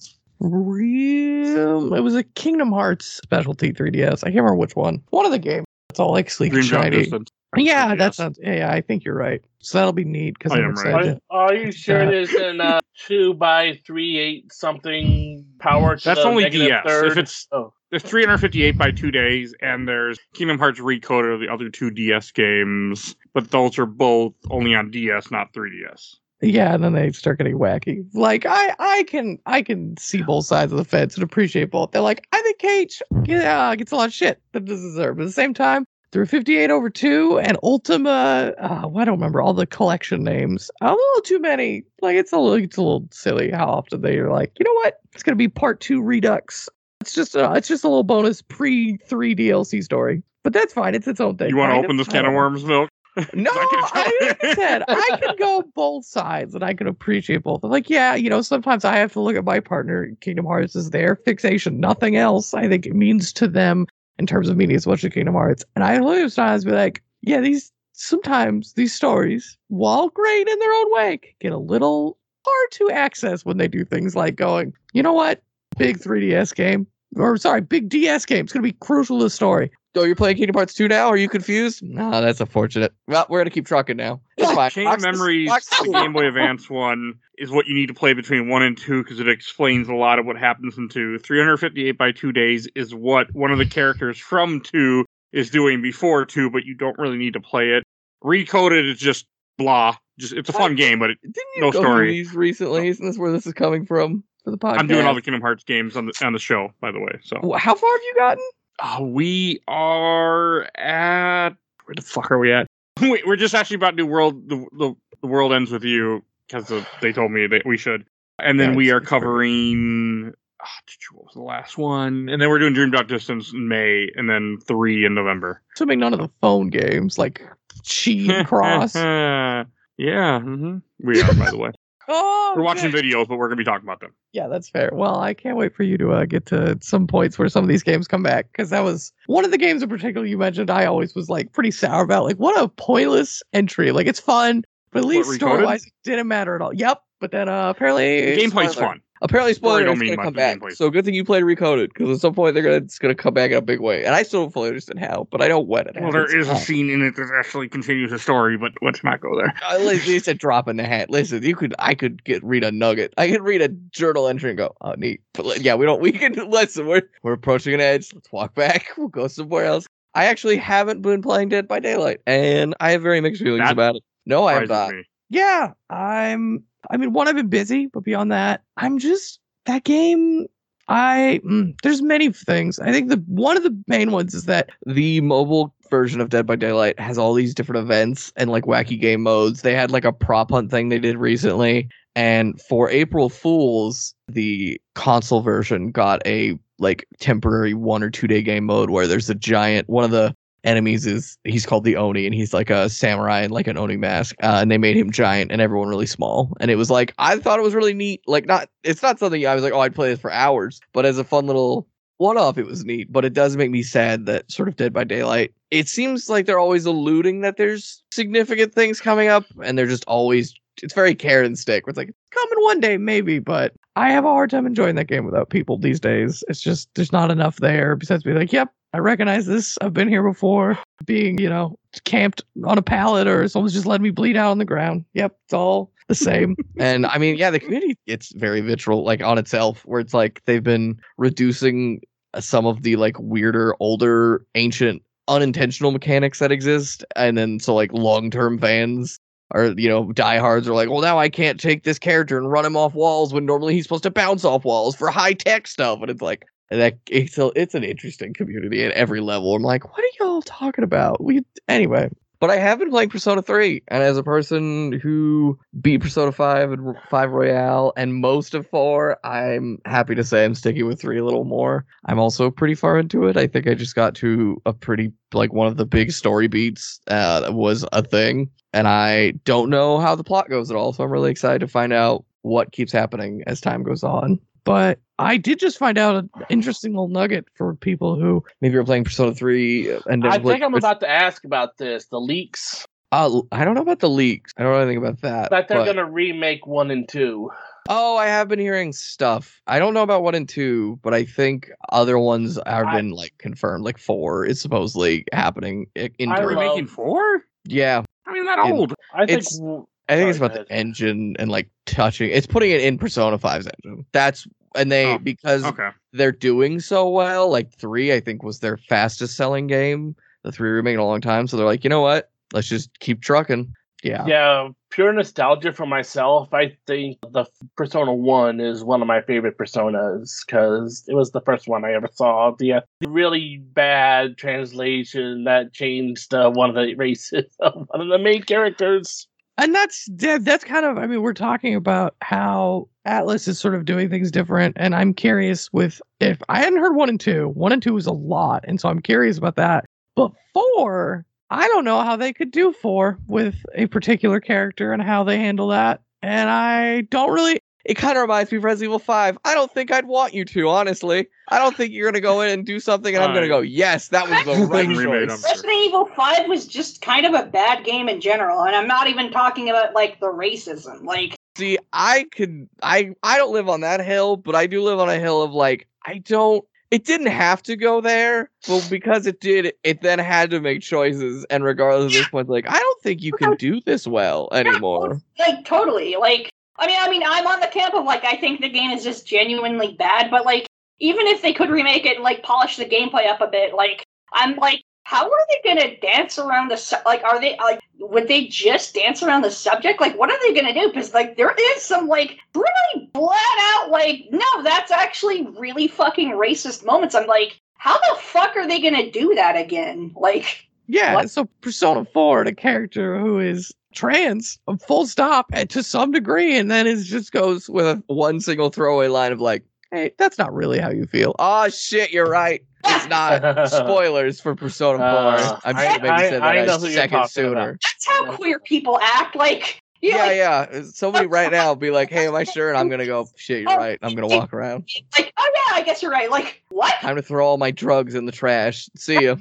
real, it was a Kingdom Hearts specialty three D S. I can't remember which one. One of the games. It's all like sleek and Dream Drop shiny. Distance. Yeah, Yes. that sounds. Yeah, yeah, I think you're right. So that'll be neat because I I'm am excited. right. Are, are you sure Uh, it isn't uh, two by three eight something power? To That's the only negative D S. Third? If it's oh, there's three hundred fifty-eight by two days, and there's Kingdom Hearts Recoded, the other two D S games, but those are both only on D S, not three D S. Yeah, and then they start getting wacky. Like I, I can, I can see both sides of the fence and appreciate both. They're like, I think Cage, yeah, gets a lot of shit that it doesn't deserve. But at the same time, through fifty-eight over two and Ultima, uh, I don't remember all the collection names. A little too many. Like it's a little, it's a little silly how often they are like, you know what? It's gonna be part two Redux. It's just, a, it's just a little bonus pre three D L C story. But that's fine. It's its own thing. You want to Kind open of- this I can of don't know. worms, Milk? No, I can tell. I, like I said, I can go both sides and I can appreciate both. I'm like, yeah, you know, sometimes I have to look at my partner. Kingdom Hearts is their fixation, nothing else. I think it means to them in terms of meaning as much as Kingdom Hearts. And I look at sometimes be like, yeah, these sometimes these stories, while great in their own way, can get a little hard to access when they do things like going, you know what, big three D S game, or sorry, big D S game. It's going to be crucial to the story. Oh, you're playing Kingdom Hearts two now? Are you confused? No, that's unfortunate. Well, we're going to keep trucking now. It's fine. Chain of Memories, the Game Boy Advance one, is what you need to play between one and two because it explains a lot of what happens in two. three hundred fifty-eight by two days is what one of the characters from two is doing before two, but you don't really need to play it. Recoded is just blah. Just it's a fun I- game, but it, Didn't you No go story. through these recently? Isn't this where this is coming from for the podcast? I'm doing all the Kingdom Hearts games on the on the show, by the way. So Wh- How far have you gotten? uh, we are at where the fuck are we at? we, we're just actually about to do world the the, the world ends with you because they told me that we should, and then Yeah, we it's- are it's pretty- covering. ah, what was the last one? And then we're doing Dream Drop Distance in May, and then three in November. Assuming none of the phone games like Cheat and Cross. yeah, mm-hmm. We are, by the way. Oh, We're watching good. videos, but we're going to be talking about them. Yeah, that's fair. Well, I can't wait for you to uh, get to some points where some of these games come back because that was one of the games in particular you mentioned. I always was like pretty sour about. Like, what a pointless entry. Like, it's fun, but at least Recoded? story wise, it didn't matter at all. Yep. But then uh, apparently, The gameplay's spoiler. fun. Apparently, spoiler don't is mean going to much, come the back. gameplay's So good thing you played Recoded because at some point they're gonna it's gonna come back in a big way. And I still don't fully understand how, but I know when it Well, happens. there is a Uh, scene in it that actually continues the story, but let's not go there. Uh, listen, it's a drop in the hat. Listen, you could, I could get read a nugget. I could read a journal entry and go, oh, neat. But li- yeah, we don't. We can listen. We're we're approaching an edge. Let's walk back. We'll go somewhere else. I actually haven't been playing Dead by Daylight, and I have very mixed feelings That about it. No, I have Surprises not. me. Yeah, I'm. I mean, one, I've been busy, but beyond that, I'm just that game. I mm, there's many things. I think the one of the main ones is that the mobile version of Dead by Daylight has all these different events and like wacky game modes. They had like a prop hunt thing they did recently, and for April Fools, the console version got a like temporary one or two day game mode where there's a giant one of the enemies is he's called the Oni and he's like a samurai in like an Oni mask uh, and they made him giant and everyone really small and it was like I thought it was really neat. Like not it's not something I was like, oh, I'd play this for hours, but as a fun little one-off it was neat. But it does make me sad that sort of Dead by Daylight, it seems like they're always alluding that there's significant things coming up and they're just always it's very carrot and stick. It's like it's coming one day maybe, but I have a hard time enjoying that game without people these days. It's just there's not enough there besides be like, yep, I recognize this. I've been here before. Being, you know, camped on a pallet or someone's just letting me bleed out on the ground. Yep, it's all the same. And I mean, yeah, the community, it's very visceral, like on itself, where it's like they've been reducing some of the like weirder, older, ancient, unintentional mechanics that exist. And then so like long-term fans or, you know, diehards are like, well, now I can't take this character and run him off walls when normally he's supposed to bounce off walls for high-tech stuff. And it's like, and that it's a, it's an interesting community at every level. I'm like, what are y'all talking about? We anyway. But I have been playing Persona three, and as a person who beat Persona five and five Royale and most of four, I'm happy to say I'm sticking with three a little more. I'm also pretty far into it. I think I just got to a pretty, like, one of the big story beats uh, that was a thing, and I don't know how the plot goes at all, so I'm really excited to find out what keeps happening as time goes on. But I did just find out an interesting little nugget for people who maybe are playing Persona three. And I think I'm about to ask about this. The leaks. Uh, I don't know about the leaks. I don't know anything about that. That they're but... going to remake one and two. Oh, I have been hearing stuff. I don't know about one and two, but I think other ones have I... been like confirmed. Like four is supposedly happening in. Are we making four? Yeah. I mean, that old. It, I think. It's, I think it's about the engine and like touching. It's putting it in Persona five's engine. That's and they oh, because okay. they're doing so well. Like three, I think was their fastest selling game. The three remake in a long time, so they're like, you know what? Let's just keep trucking. Yeah. Yeah. Pure nostalgia for myself. I think the Persona one is one of my favorite Personas because it was the first one I ever saw. The, uh, the really bad translation that changed uh, one of the races of one of the main characters. And that's that's kind of, I mean, we're talking about how Atlus is sort of doing things different. And I'm curious with, if I hadn't heard one and two, one and two was a lot. And so I'm curious about that. But four, I don't know how they could do four with a particular character and how they handle that. And I don't really, it kind of reminds me of Resident Evil five. I don't think I'd want you to, honestly. I don't think you're going to go in and do something and I'm going to go, yes, that was the right choice. Resident Evil five was just kind of a bad game in general. And I'm not even talking about, like, the racism. Like, see, I could, I, I don't live on that hill, but I do live on a hill of, like, I don't, it didn't have to go there, but because it did, it then had to make choices. And regardless of this point, like, I don't think you can do this well anymore. Like, totally. Like, I mean, I mean, I'm on the camp of, like, I think the game is just genuinely bad, but, like, even if they could remake it and, like, polish the gameplay up a bit, like, I'm like, how are they going to dance around the, su- like, are they, like, would they just dance around the subject? Like, what are they going to do? Because, like, there is some, like, really flat out, like, no, that's actually really fucking racist moments. I'm like, how the fuck are they going to do that again? Like, yeah, what? So Persona four, the character who is trans, full stop, and to some degree, and then it just goes with a one single throwaway line of, like, hey, that's not really how you feel. Oh, shit, you're right. It's not. Spoilers for Persona four. Uh, I'm sure maybe said I, that I a second sooner. About. That's how queer people act. Like, yeah, like, yeah. Somebody right now will be like, hey, am I sure? And I'm going to go, shit, you're right. I'm going to walk around. Like, oh, yeah, I guess you're right. Like, what? Time to throw all my drugs in the trash. See ya.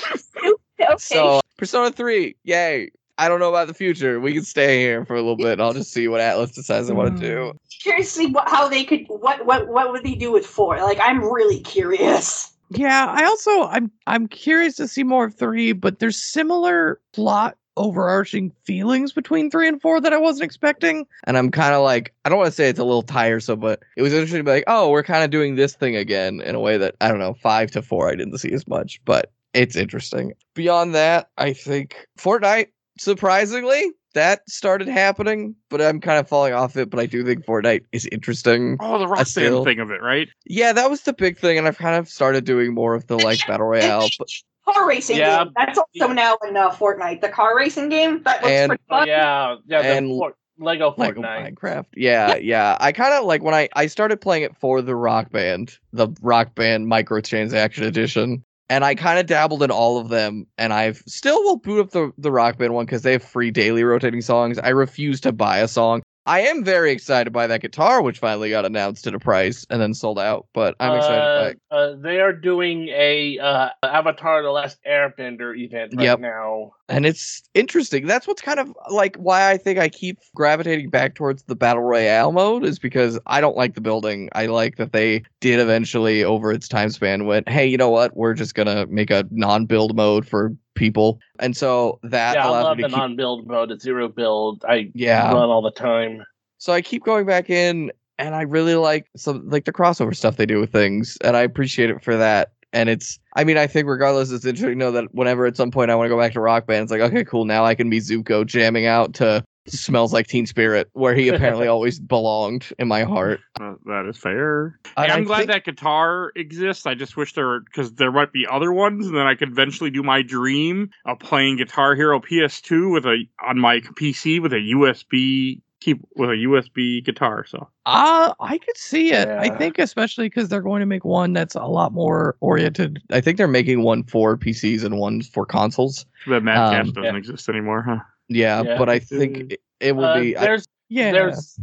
Okay. So, Persona three, yay. I don't know about the future. We can stay here for a little bit. And I'll just see what Atlus decides they want to do. Curious to see what, how they could, what, what, what would they do with four? Like, I'm really curious. Yeah, I also, I'm, I'm curious to see more of three, but there's similar plot overarching feelings between three and four that I wasn't expecting. And I'm kind of like, I don't want to say it's a little tiresome, but it was interesting to be like, oh, we're kind of doing this thing again in a way that, I don't know, five to four I didn't see as much, but it's interesting. Beyond that, I think Fortnite, surprisingly, that started happening, but I'm kind of falling off it. But I do think Fortnite is interesting. Oh, the rock band thing of it, right? Yeah, that was the big thing, and I've kind of started doing more of the like battle royale. But car racing yeah. game. That's also now in uh, Fortnite. The car racing game that looks and, pretty fun. Oh, yeah, yeah, the and for- Lego Fortnite. Lego Minecraft. Yeah, yeah. I kind of like when I I started playing it for the Rock Band, the Rock Band microtransaction edition. And I kind of dabbled in all of them, and I've still will boot up the, the Rock Band one because they have free daily rotating songs. I refuse to buy a song. I am very excited by that guitar, which finally got announced at a price and then sold out, but I'm excited uh, by it. Uh, they are doing a uh, Avatar The Last Airbender event right Yep. now. And it's interesting. That's what's kind of like why I think I keep gravitating back towards the Battle Royale mode is because I don't like the building. I like that they did eventually, over its time span, went, hey, you know what? We're just going to make a non-build mode for people. And so that Yeah, I allows love me the to keep... non-build mode. It's zero build. I Yeah. run all the time. So I keep going back in, and I really like some like the crossover stuff they do with things, and I appreciate it for that. And it's, I mean, I think regardless, it's interesting to know that whenever at some point I want to go back to Rock Band, it's like, okay, cool, now I can be Zuko jamming out to Smells Like Teen Spirit, where he apparently always belonged in my heart. Uh, that is fair. And Hey, I'm I glad think- that guitar exists. I just wish there were, because there might be other ones, and then I could eventually do my dream of playing Guitar Hero P S two with a on my P C with a U S B keep with a U S B guitar. So Uh, I could see it. I Yeah. think especially because they're going to make one that's a lot more oriented. I think they're making one for P Cs and one for consoles. that Madcast Um, doesn't yeah. exist anymore, huh? Yeah, Yeah. but I think it, it will Uh, be. I, there's yeah, there's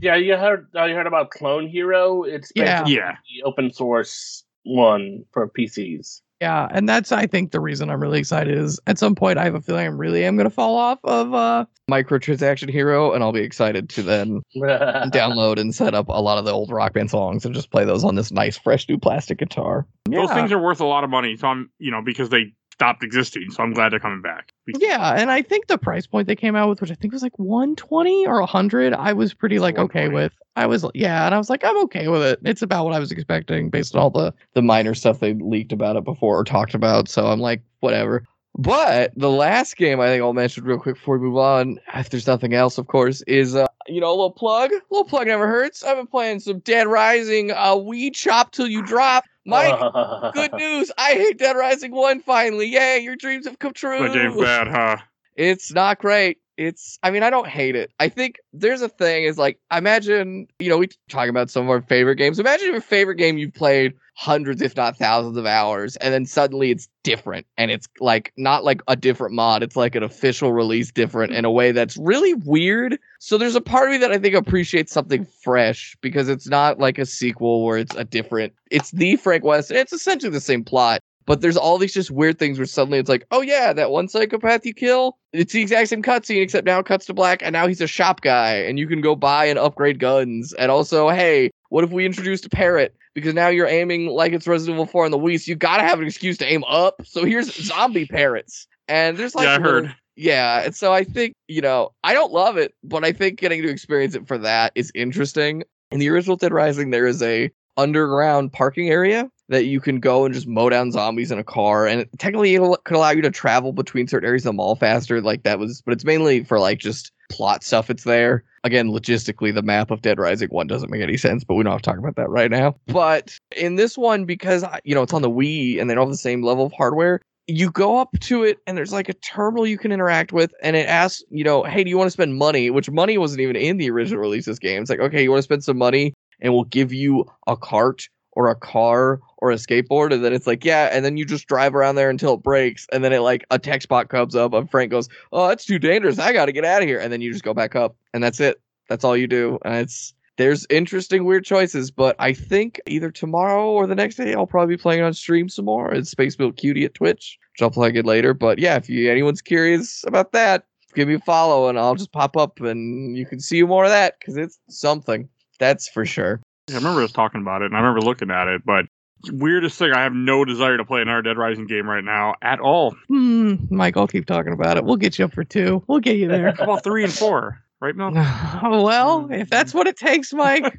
Yeah, you heard uh, you heard about Clone Hero? It's Yeah. basically Yeah. the open source one for P Cs. Yeah, and that's I think the reason I'm really excited is at some point I have a feeling I really am gonna fall off of uh Microtransaction Hero, and I'll be excited to then download and set up a lot of the old Rock Band songs and just play those on this nice fresh new plastic guitar. Those Yeah. things are worth a lot of money. So I'm, you know, because they stopped existing. So I'm glad they're coming back. Yeah, and I think the price point they came out with, which I think was like one twenty or one hundred, I was pretty like okay one twenty. with. I was yeah, and I was like I'm okay with it. It's about what I was expecting based on all the the minor stuff they leaked about it before or talked about. So I'm like whatever. But the last game I think I'll mention real quick before we move on, if there's nothing else, of course, is uh, you know, a little plug. A little plug never hurts. I've been playing some Dead Rising. Uh, we chop till you drop. Mike, good news. I hate Dead Rising one finally. Yay, your dreams have come true. The game's bad, huh? It's not great. It's, I mean, I don't hate it. I think there's a thing is like, imagine, you know, we talk about some of our favorite games. Imagine your favorite game you've played hundreds, if not thousands of hours, and then suddenly it's different. And it's like, not like a different mod. It's like an official release different in a way that's really weird. So there's a part of me that I think appreciates something fresh because it's not like a sequel where it's a different, it's the Frank West. It's essentially the same plot. But there's all these just weird things where suddenly it's like, oh yeah, that one psychopath you kill, it's the exact same cutscene, except now it cuts to black, and now he's a shop guy, and you can go buy and upgrade guns. And also, hey, what if we introduced a parrot? Because now you're aiming like it's Resident Evil four on the Wii, so you gotta have an excuse to aim up. So here's zombie parrots. And there's like... Yeah, I little- heard. Yeah, and so I think, you know, I don't love it, but I think getting to experience it for that is interesting. In the original Dead Rising, there is a underground parking area that you can go and just mow down zombies in a car, and it, technically it could allow you to travel between certain areas of the mall faster. Like that was, but it's mainly for like just plot stuff. It's there. Again, logistically, the map of Dead Rising one doesn't make any sense, but we don't have to talk about that right now. But in this one, because you know it's on the Wii and they don't have the same level of hardware, you go up to it and there's like a terminal you can interact with, and it asks, you know, hey, do you want to spend money? Which money wasn't even in the original release of this game. It's like, okay, you want to spend some money, and we'll give you a cart or a car or a skateboard. And then it's like, yeah. And then you just drive around there until it breaks. And then it like a text box comes up and Frank goes, oh, that's too dangerous. I got to get out of here. And then you just go back up and that's it. That's all you do. And it's, there's interesting, weird choices, but I think either tomorrow or the next day, I'll probably be playing on stream some more. It's Space Built Cutie at Twitch, which I'll plug it later. But yeah, if you, anyone's curious about that, give me a follow and I'll just pop up and you can see more of that because it's something. That's for sure. I remember us talking about it, and I remember looking at it, but weirdest thing, I have no desire to play another Dead Rising game right now at all. Hmm, Mike, I'll keep talking about it. We'll get you up for two. We'll get you there. How about three and four? Right, Mel? Well, if that's what it takes, Mike.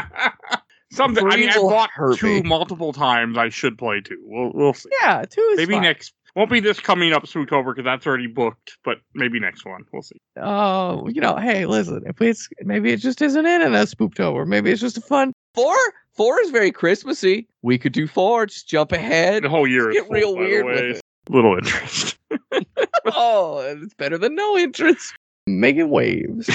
Something. I Three mean, I will bought hurt two me. multiple times. I should play two. We'll, we'll see. Yeah, two is Maybe fine. next. Won't be this coming up Spooktober because that's already booked, but maybe next one. We'll see. Oh, you know, hey, listen, if it's maybe it just isn't in a Spooktober. Maybe it's just a fun four. Four is very Christmassy. We could do four. Just jump ahead. The whole year Get is full, real by the weird way. with it. Little interest. Oh, it's better than no interest. Making waves.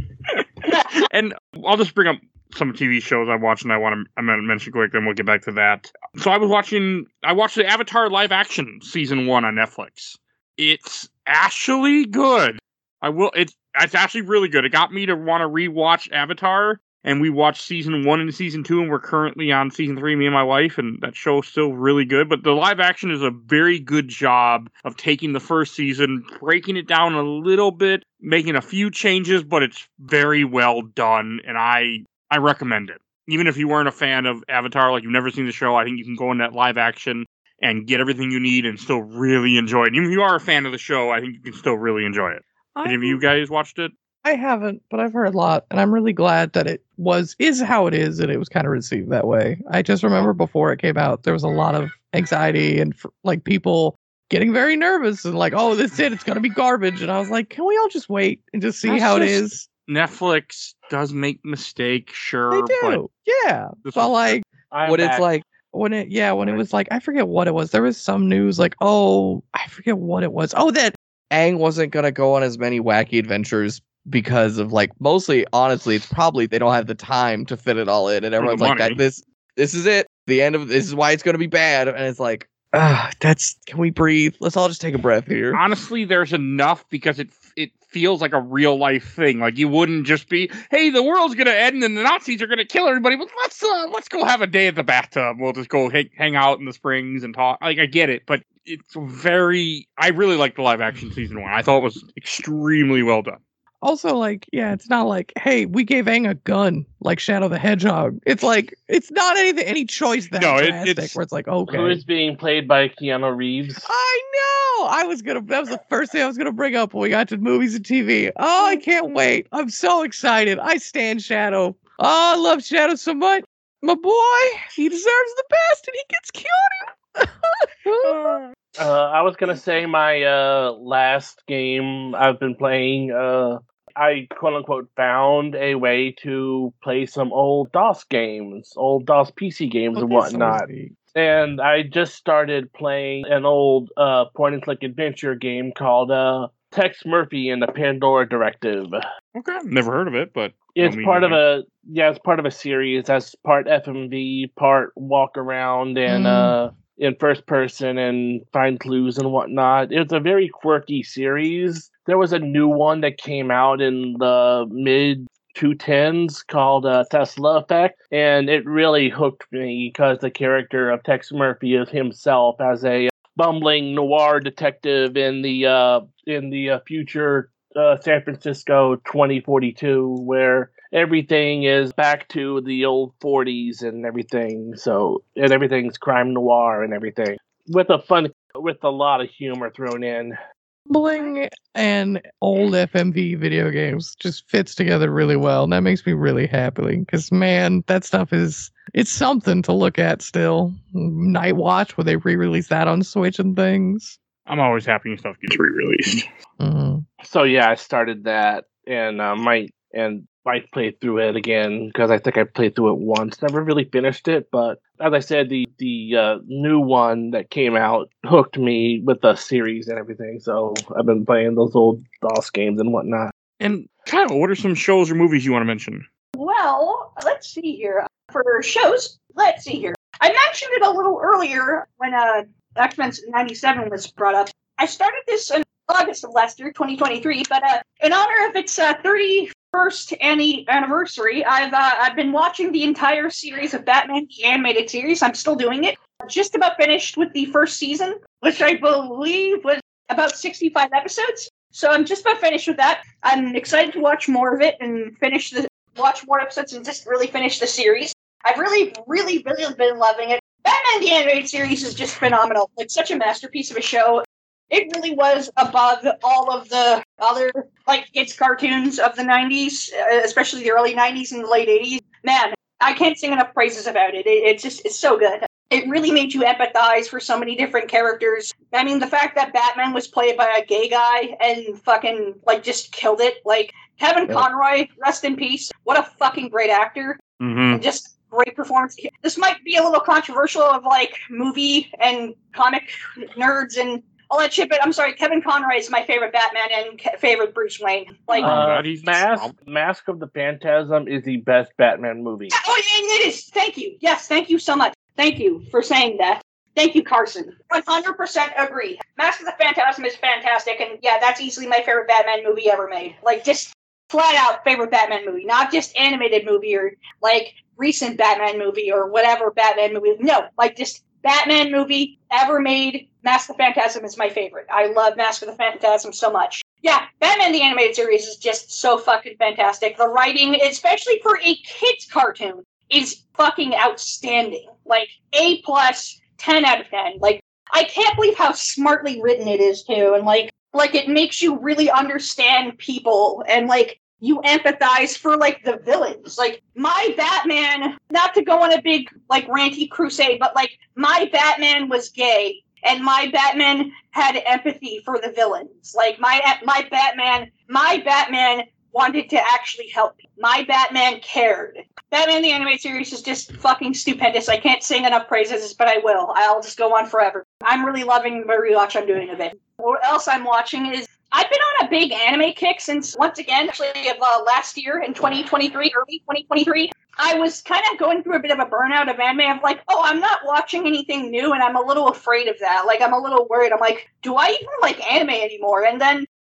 And I'll just bring up some T V shows I watched and I want to I'm gonna mention quick, then we'll get back to that. So I was watching I watched the Avatar live action season one on Netflix. It's actually good. I will it's it's actually really good. It got me to want to rewatch Avatar, and we watched season one and season two, and we're currently on season three, me and my wife, and that show's still really good. But the live action is a very good job of taking the first season, breaking it down a little bit, making a few changes, but it's very well done, and I I recommend it. Even if you weren't a fan of Avatar, like you've never seen the show, I think you can go in that live action and get everything you need and still really enjoy it. Even if you are a fan of the show, I think you can still really enjoy it. Any of you guys watched it? I haven't, but I've heard a lot, and I'm really glad that it was is how it is, and it was kind of received that way. I just remember before it came out, there was a lot of anxiety and like people getting very nervous and like, oh, this is it, it's gonna be garbage. And I was like, can we all just wait and just see That's how it just- is? Netflix does make mistakes, sure, They but do, yeah. this But was- like I'm when back. it's like when it yeah when it was like I forget what it was. There was some news like oh I forget what it was. Oh, that Aang wasn't gonna go on as many wacky adventures because of like mostly honestly it's probably they don't have the time to fit it all in, and everyone's like money. that this this is it the end of this is why it's gonna be bad, and it's like ah that's can we breathe, let's all just take a breath here. honestly, there's enough because it it feels like a real life thing. Like you wouldn't just be, hey, the world's gonna end and the Nazis are gonna kill everybody, but let's uh, let's go have a day at the bathtub. We'll just go hang, hang out in the springs and talk. Like I get it, but it's very. I really liked the live action season one. I thought it was extremely well done. Also, like, yeah, it's not like, hey, we gave Aang a gun like Shadow the Hedgehog. It's like, it's not anything, any choice that No, it- drastic it's- where it's like, okay. Who is being played by Keanu Reeves? I know. I was gonna. That was the first thing I was gonna bring up when we got to movies and T V. Oh, I can't wait. I'm so excited. I stand Shadow. Oh, I love Shadow so much. My boy, he deserves the best, and he gets killed. Uh, I was gonna say my uh, last game I've been playing. Uh, I quote unquote found a way to play some old DOS games, old DOS P C games and whatnot. And I just started playing an old uh, point and click adventure game called uh, Tex Murphy and the Pandora Directive. Okay, never heard of it, but It's I mean, part of I- a yeah, it's part of a series that's part F M V, part walk around and Mm. uh in first person and find clues and whatnot. It's a very quirky series. There was a new one that came out in the mid two tens called uh, Tesla Effect, and it really hooked me because the character of Tex Murphy is himself as a bumbling noir detective in the uh, in the uh, future uh, San Francisco twenty forty-two, where everything is back to the old forties and everything. So and everything's crime noir and everything with a fun, with a lot of humor thrown in. Bling and old F M V video games just fits together really well, and that makes me really happy because man, that stuff is it's something to look at still. Night Watch, where they re-release that on Switch and things. I'm always happy when stuff gets re-released. Mm-hmm. So yeah, I started that and uh, might and might play through it again because I think I played through it once. Never really finished it, but as I said, the the uh, new one that came out hooked me with the series and everything. So I've been playing those old DOS games and whatnot. And Kyle, what are some shows or movies you want to mention? Well, let's see here. For shows, let's see here. I mentioned it a little earlier when uh, X-Men ninety-seven was brought up. I started this in August of last year, twenty twenty-three, but uh, in honor of its uh, thirty-first anni- anniversary, I've uh, I've been watching the entire series of Batman, the animated series. I'm still doing it. Just about finished with the first season, which I believe was about sixty-five episodes. So I'm just about finished with that. I'm excited to watch more of it and finish the watch more episodes and just really finish the series. I've really, really, really been loving it. Batman the Animated Series is just phenomenal. It's such a masterpiece of a show. It really was above all of the other like kids cartoons of the nineties, especially the early nineties and the late eighties. Man, I can't sing enough praises about it. it it's just it's so good. It really made you empathize for so many different characters. I mean, the fact that Batman was played by a gay guy and fucking like just killed it. Like Kevin Yeah. Conroy, rest in peace. What a fucking great actor. Mm-hmm. And just great performance. This might be a little controversial of like movie and comic nerds and all that shit, but I'm sorry, Kevin Conroy is my favorite Batman and ca- favorite Bruce Wayne. Like, Oh, Uh, God, he's- Mask, Mask of the Phantasm is the best Batman movie. oh, and it is. Thank you. Yes, thank you so much. Thank you for saying that. Thank you, Carson. one hundred percent agree. Mask of the Phantasm is fantastic, and yeah, that's easily my favorite Batman movie ever made. Like, just flat out favorite Batman movie, not just animated movie or like recent Batman movie or whatever Batman movie. No, like just Batman movie ever made. Mask of the Phantasm is my favorite. I love Mask of the Phantasm so much. Yeah, Batman the Animated Series is just so fucking fantastic. The writing, especially for a kid's cartoon, is fucking outstanding. Like, A plus, ten out of ten. Like, I can't believe how smartly written it is, too. And, like, like it makes you really understand people and, like, you empathize for, like, the villains. Like, my Batman, not to go on a big, like, ranty crusade, but, like, my Batman was gay. And my Batman had empathy for the villains. Like, my my Batman, my Batman wanted to actually help people. My Batman cared. Batman the Animated Series is just fucking stupendous. I can't sing enough praises, but I will. I'll just go on forever. I'm really loving the rewatch I'm doing of it. What else I'm watching is, I've been on a big anime kick since, once again, actually, of uh, last year in twenty twenty-three, early twenty twenty-three. I was kind of going through a bit of a burnout of anime of like, oh, I'm not watching anything new, and I'm a little afraid of that. Like, I'm a little worried. I'm like, do I even like anime anymore? And then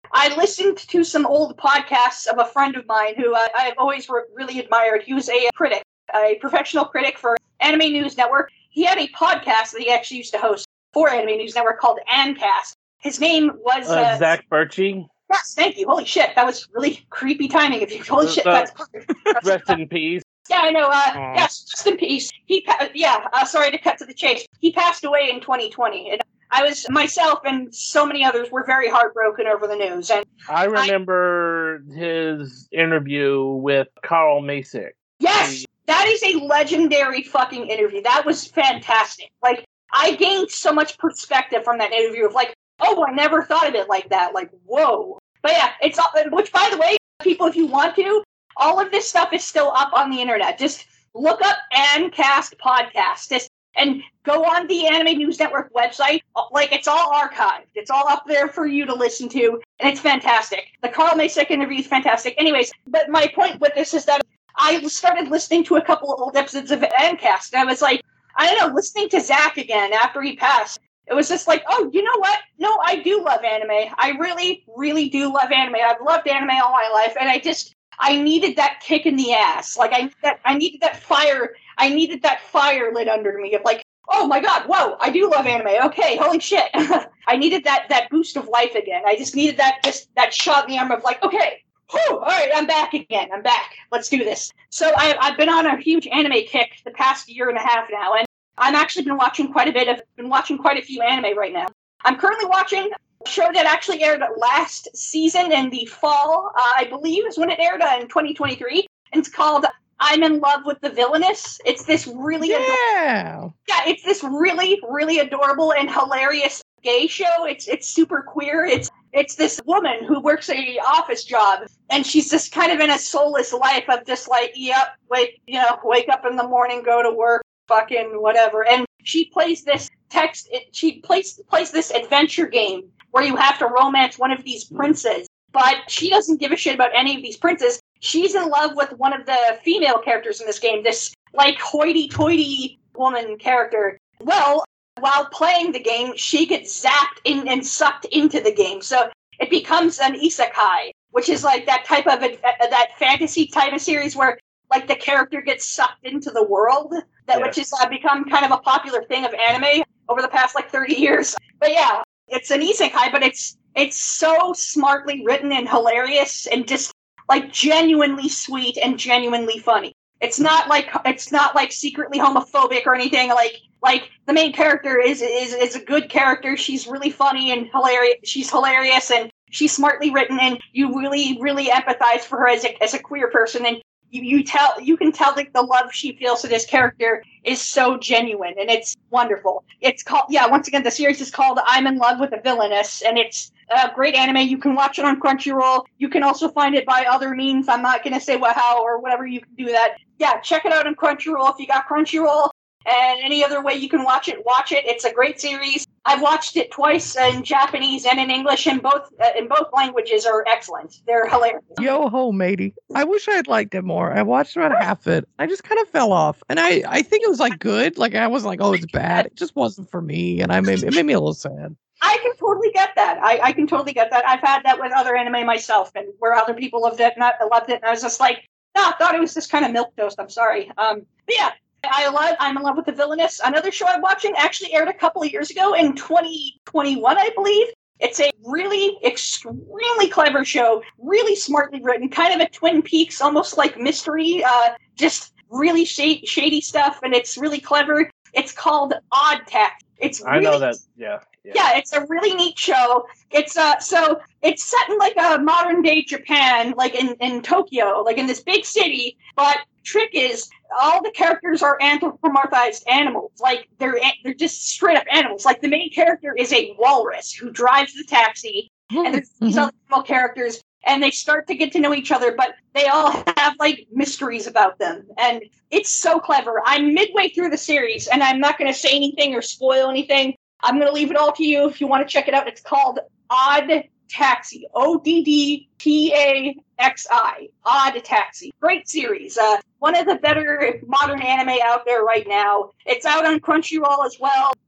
I listened to some old podcasts of a friend of mine who I, I've always re- really admired. He was a critic, a professional critic for Anime News Network. He had a podcast that he actually used to host for Anime News Network called Ancast. His name was... Uh, Uh, Zach Birchie. Yes, thank you. Holy shit, that was really creepy timing of you. Holy shit, Uh, that's perfect. Rest in peace. Yeah, I know. Uh, Aw. yes, just in peace. He, pa- yeah. Uh, sorry to cut to the chase. He passed away in twenty twenty, and I was myself and so many others were very heartbroken over the news. And I remember his interview with Carl Masick. yes, that is a legendary fucking interview. That was fantastic. Like, I gained so much perspective from that interview of like, oh, I never thought of it like that. Like, whoa. But yeah, it's all. Which, by the way, people, if you want to. All of this stuff is still up on the internet. Just look up Ancast Podcast Just, and go on the Anime News Network website. Like, it's all archived. It's all up there for you to listen to, and it's fantastic. The Carl Masick interview is fantastic. Anyways, but my point with this is that I started listening to a couple of old episodes of Ancast, and I was like, I don't know, listening to Zach again after he passed, it was just like, oh, you know what? No, I do love anime. I really, really do love anime. I've loved anime all my life, and I just... I needed that kick in the ass. Like, I that I needed that fire. I needed that fire lit under me of like, oh my god, whoa, I do love anime. Okay, holy shit. I needed that that boost of life again. I just needed that just that shot in the arm of like, okay, whew, all right, I'm back again. I'm back. Let's do this. So I, I've been on a huge anime kick the past year and a half now, and I've actually been watching quite a bit of been watching quite a few anime right now. I'm currently watching show that actually aired last season in the fall, uh, I believe is when it aired uh, in twenty twenty-three. And it's called I'm in Love with the Villainess. It's this really Yeah. ador- yeah, it's this really, really adorable and hilarious gay show. It's it's super queer. It's it's this woman who works a office job, and she's just kind of in a soulless life of just like, yep, wake you know, wake up in the morning, go to work, fucking whatever. And she plays this text. It, she plays plays this adventure game where you have to romance one of these princes. But she doesn't give a shit about any of these princes. She's in love with one of the female characters in this game, this, like, hoity-toity woman character. Well, while playing the game, she gets zapped in and sucked into the game. So it becomes an isekai, which is, like, that type of, a, that fantasy type of series where, like, the character gets sucked into the world, that Yes. which has uh, become kind of a popular thing of anime over the past, like, thirty years. But yeah. It's an isekai, but it's it's so smartly written and hilarious and just like genuinely sweet and genuinely funny. It's not like it's not like secretly homophobic or anything. Like like the main character is is is a good character. She's really funny and hilarious. She's hilarious and she's smartly written, and you really really empathize for her as a as a queer person. And you, you tell you can tell that the love she feels for this character is so genuine, and it's wonderful. It's called yeah. Once again, the series is called I'm in Love with the Villainess, and it's a great anime. You can watch it on Crunchyroll. You can also find it by other means. I'm not gonna say what how or whatever. You can do that. Yeah, check it out on Crunchyroll if you got Crunchyroll. And any other way you can watch it, watch it. It's a great series. I've watched it twice in Japanese and in English, and both uh, in both languages are excellent. They're hilarious. Yo ho, matey. I wish I had liked it more. I watched about half it. I just kind of fell off. And I, I think it was like good. Like I wasn't like, oh, it's bad. It just wasn't for me. And I made it made me a little sad. I can totally get that. I, I can totally get that. I've had that with other anime myself, and where other people loved it and I loved it, and I was just like, no, I thought it was just kind of milquetoast. I'm sorry. Um, but yeah. I love I'm in Love with the Villainess. Another show I'm watching actually aired a couple of years ago in twenty twenty-one, I believe. It's a really extremely clever show, really smartly written, kind of a Twin Peaks, almost like mystery, uh, just really shady, shady stuff, and it's really clever. It's called Odd Tax. It's I really, know that, yeah, yeah. Yeah, it's a really neat show. It's uh, so it's set in like a modern day Japan, like in, in Tokyo, like in this big city. But trick is, all the characters are anthropomorphized animals. Like they're they're just straight up animals. Like the main character is a walrus who drives the taxi, and there's these other animal characters, and they start to get to know each other, but they all have like mysteries about them, and it's so clever. I'm midway through the series, and I'm not going to say anything or spoil anything. I'm going to leave it all to you if you want to check it out. It's called Odd Taxi. O D D T A X I. Odd Taxi. Great series. Uh, one of the better modern anime out there right now. It's out on Crunchyroll as well.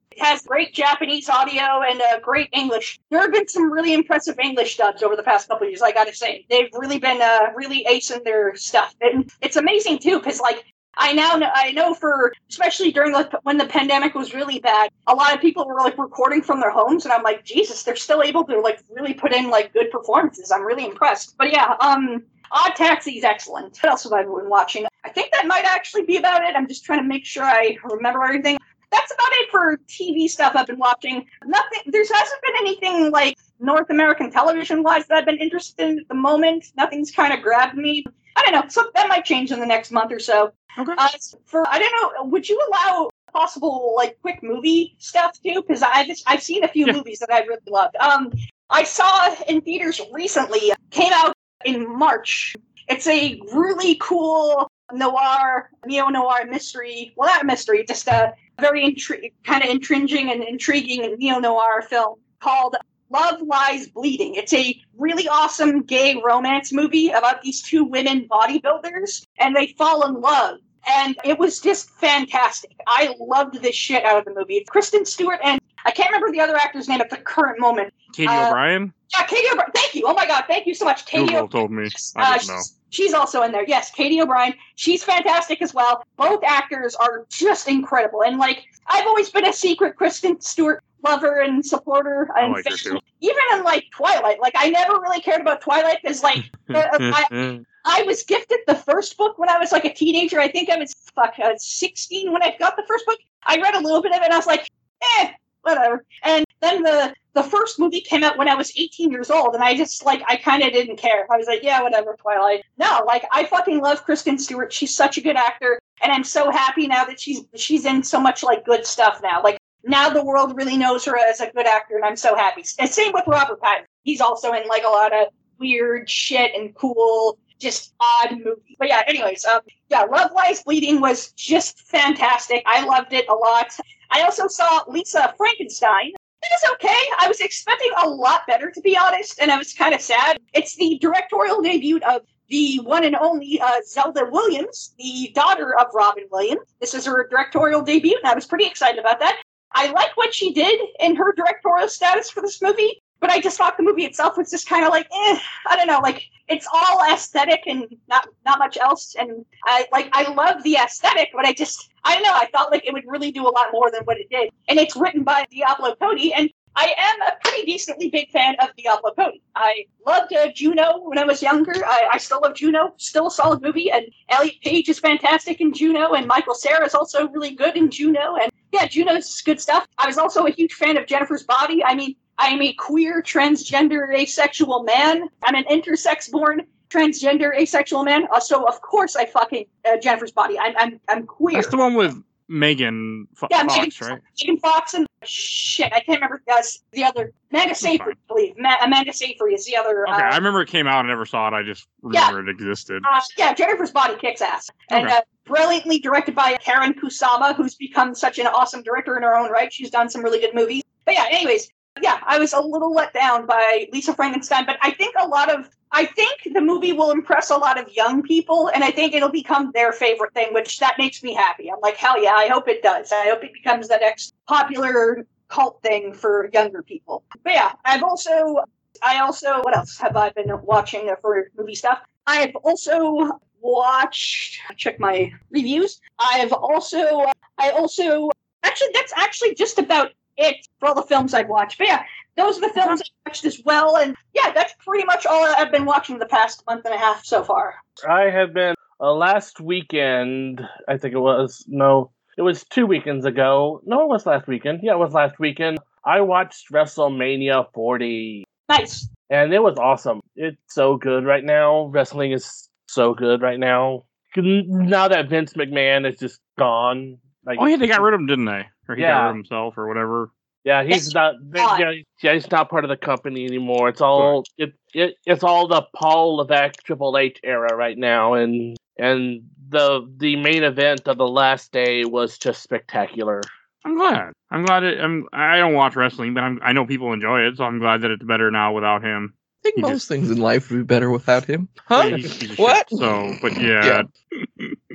It has great Japanese audio and uh, great English. There have been some really impressive English dubs over the past couple of years, I gotta say. They've really been uh, really acing their stuff. And it's amazing, too, because, like, I now know, I know for, especially during the, when the pandemic was really bad, a lot of people were, like, recording from their homes, and I'm like, Jesus, they're still able to, like, really put in, like, good performances. I'm really impressed. But, yeah, um... Odd Taxi is excellent. What else have I been watching? I think that might actually be about it. I'm just trying to make sure I remember everything. That's about it for T V stuff I've been watching. Nothing. There hasn't been anything like North American television-wise that I've been interested in at the moment. Nothing's kind of grabbed me. I don't know. So that might change in the next month or so. Okay. Uh, for I don't know. Would you allow possible like quick movie stuff too? Because I just I've seen a few Yeah. movies that I really loved. Um, I saw in theaters recently. Came out in March. It's a really cool noir, neo-noir mystery. Well, not a mystery, just a very intri- kind of intriguing and intriguing neo-noir film called Love Lies Bleeding. It's a really awesome gay romance movie about these two women bodybuilders, and they fall in love. And it was just fantastic. I loved this shit out of the movie. Kristen Stewart and I can't remember the other actor's name at the current moment. Katie Uh, O'Brien? Yeah, Katie O'Brien. Thank you. Oh my God, thank you so much, Katie. Google O- told me. Uh, I didn't know. she's, she's also in there. Yes, Katie O'Brien. She's fantastic as well. Both actors are just incredible. And like, I've always been a secret Kristen Stewart lover and supporter. I And like her too. even in like Twilight, like I never really cared about Twilight because like the, I, I was gifted the first book when I was like a teenager. I think I was fuck I was sixteen when I got the first book. I read a little bit of it and I was like, eh, whatever. And then the the first movie came out when I was eighteen years old, and I just like I kind of didn't care. I was like, yeah, whatever, Twilight. No, like I fucking love Kristen Stewart. She's such a good actor, and I'm so happy now that she's she's in so much like good stuff now. Like now the world really knows her as a good actor, and I'm so happy. And same with Robert Pattinson. He's also in like a lot of weird shit and cool, just odd movies. But yeah, anyways, um, yeah, Love Lies Bleeding was just fantastic. I loved it a lot. I also saw Lisa Frankenstein. It was okay. I was expecting a lot better, to be honest, and I was kind of sad. It's the directorial debut of the one and only uh, Zelda Williams, the daughter of Robin Williams. This is her directorial debut, and I was pretty excited about that. I like what she did in her directorial status for this movie, but I just thought the movie itself was just kind of like, eh, I don't know, like it's all aesthetic and not not much else. And I like I love the aesthetic, but I just I don't know, I felt like it would really do a lot more than what it did. And it's written by Diablo Cody, and I am a pretty decently big fan of Diablo Cody. I loved uh, Juno when I was younger. I, I still love Juno. Still a solid movie. And Elliot Page is fantastic in Juno, and Michael Cera is also really good in Juno. And yeah, Juno's good stuff. I was also a huge fan of Jennifer's Body. I mean, I am a queer, transgender, asexual man. I'm an intersex-born transgender, asexual man. Uh, so, of course, I fucking uh, Jennifer's Body. I'm, I'm, I'm queer. That's the one with Megan Fo- Yeah, Fox, Megan, right? Megan Fox and shit, I can't remember uh, the other. Amanda Seyfried, I believe. Ma- Amanda Seyfried is the other. Okay, uh, I remember it came out. I never saw it. I just Yeah. remember it existed. Uh, yeah, Jennifer's Body kicks ass. And Okay. uh, brilliantly directed by Karen Kusama, who's become such an awesome director in her own right. She's done some really good movies. But yeah, anyways, yeah, I was a little let down by Lisa Frankenstein, but I think a lot of, I think the movie will impress a lot of young people, and I think it'll become their favorite thing, which that makes me happy. I'm like, hell yeah, I hope it does. I hope it becomes the next popular cult thing for younger people. But yeah, I've also, I also, what else have I been watching for movie stuff? I've also watched, check my reviews. I've also, I also, actually, that's actually just about it for all the films I've watched. But yeah, those are the films I've watched as well. And yeah, that's pretty much all I've been watching the past month and a half so far. I have been uh, last weekend. I think it was no, it was two weekends ago. No, it was last weekend. Yeah, it was last weekend. I watched WrestleMania forty, Nice. and it was awesome. It's so good right now. Wrestling is so good right now. Now that Vince McMahon is just gone. Like, Oh yeah, they got rid of him, didn't they? Or he got Yeah. rid of himself, or whatever. Yeah, he's It's not. gone. Yeah, yeah, he's not part of the company anymore. It's all it, it. It's all the Paul Levesque Triple H era right now, and and the the main event of the last day was just spectacular. I'm glad. I'm glad it. I'm. I don't watch wrestling, but I'm. I know people enjoy it, so I'm glad that it's better now without him. I think He most just- things in life would be better without him. Huh? He's, he's a shit, What? so, but yeah.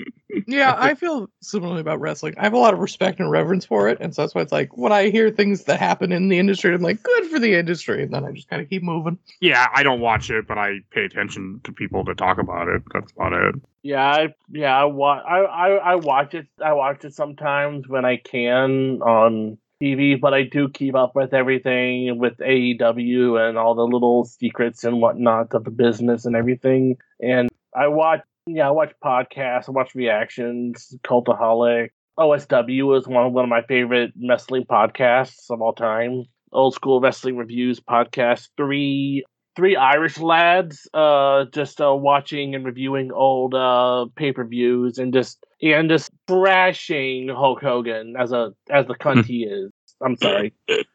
Yeah, I feel similarly about wrestling. I have a lot of respect and reverence for it, and so that's why it's like when I hear things that happen in the industry, I'm like, good for the industry, and then I just kind of keep moving. Yeah, I don't watch it, but I pay attention to people that talk about it. That's about it. Yeah, I, yeah, I, wa- I, I, I watch it. I watch it sometimes when I can on T V, but I do keep up with everything with A E W and all the little secrets and whatnot of the business and everything. And I watch, yeah, I watch podcasts. I watch reactions. Cultaholic. O S W is one of, one of my favorite wrestling podcasts of all time. Old School Wrestling Reviews podcast. Three three Irish lads uh just uh watching and reviewing old uh pay-per-views and just and just thrashing Hulk Hogan as a as the cunt he is. I'm sorry.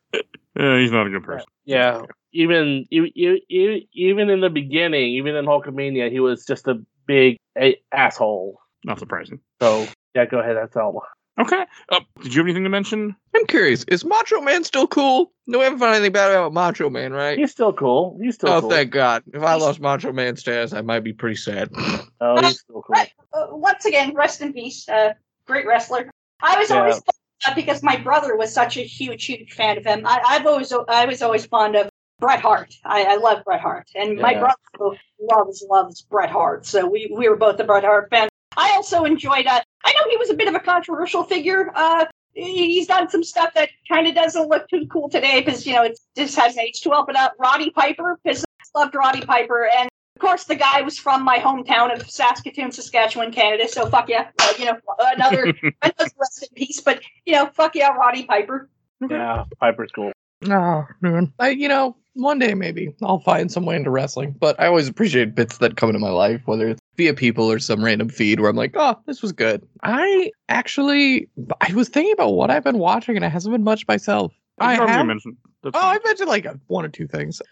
Yeah, he's not a good person. Yeah. Even even even in the beginning, even in Hulkamania, he was just a big a- asshole. Not surprising. So yeah, go ahead. That's all. Okay. Uh, did you have anything to mention? I'm curious, is Macho Man still cool? No, we haven't found anything bad about Macho Man, right? He's still cool. He's still oh, cool. thank God. If I lost Macho Man status, I might be pretty sad. Oh, he's still cool. Uh, once again, rest in peace. Uh, great wrestler. I was Yeah. always uh, because my brother was such a huge, huge fan of him. I, I've always, I was always fond of Bret Hart. I, I love Bret Hart, and my Yeah. brother loves loves Bret Hart. So we we were both the Bret Hart fans. I also enjoyed. Uh, I know he was a bit of a controversial figure. Uh, he's done some stuff that kind of doesn't look too cool today because you know it just hasn't aged too well. But uh, Roddy Piper, because I loved Roddy Piper, and of course the guy was from my hometown of Saskatoon, Saskatchewan, Canada. So fuck yeah, uh, you know another another rest in peace. But you know fuck yeah, Roddy Piper. Yeah, Piper's cool. Oh, man. I, you know, one day maybe I'll find some way into wrestling, but I always appreciate bits that come into my life, whether it's via people or some random feed where I'm like, oh, this was good. I actually, I was thinking about what I've been watching and it hasn't been much myself. I Normally have, mention. That's oh, fine. I mentioned like one or two things.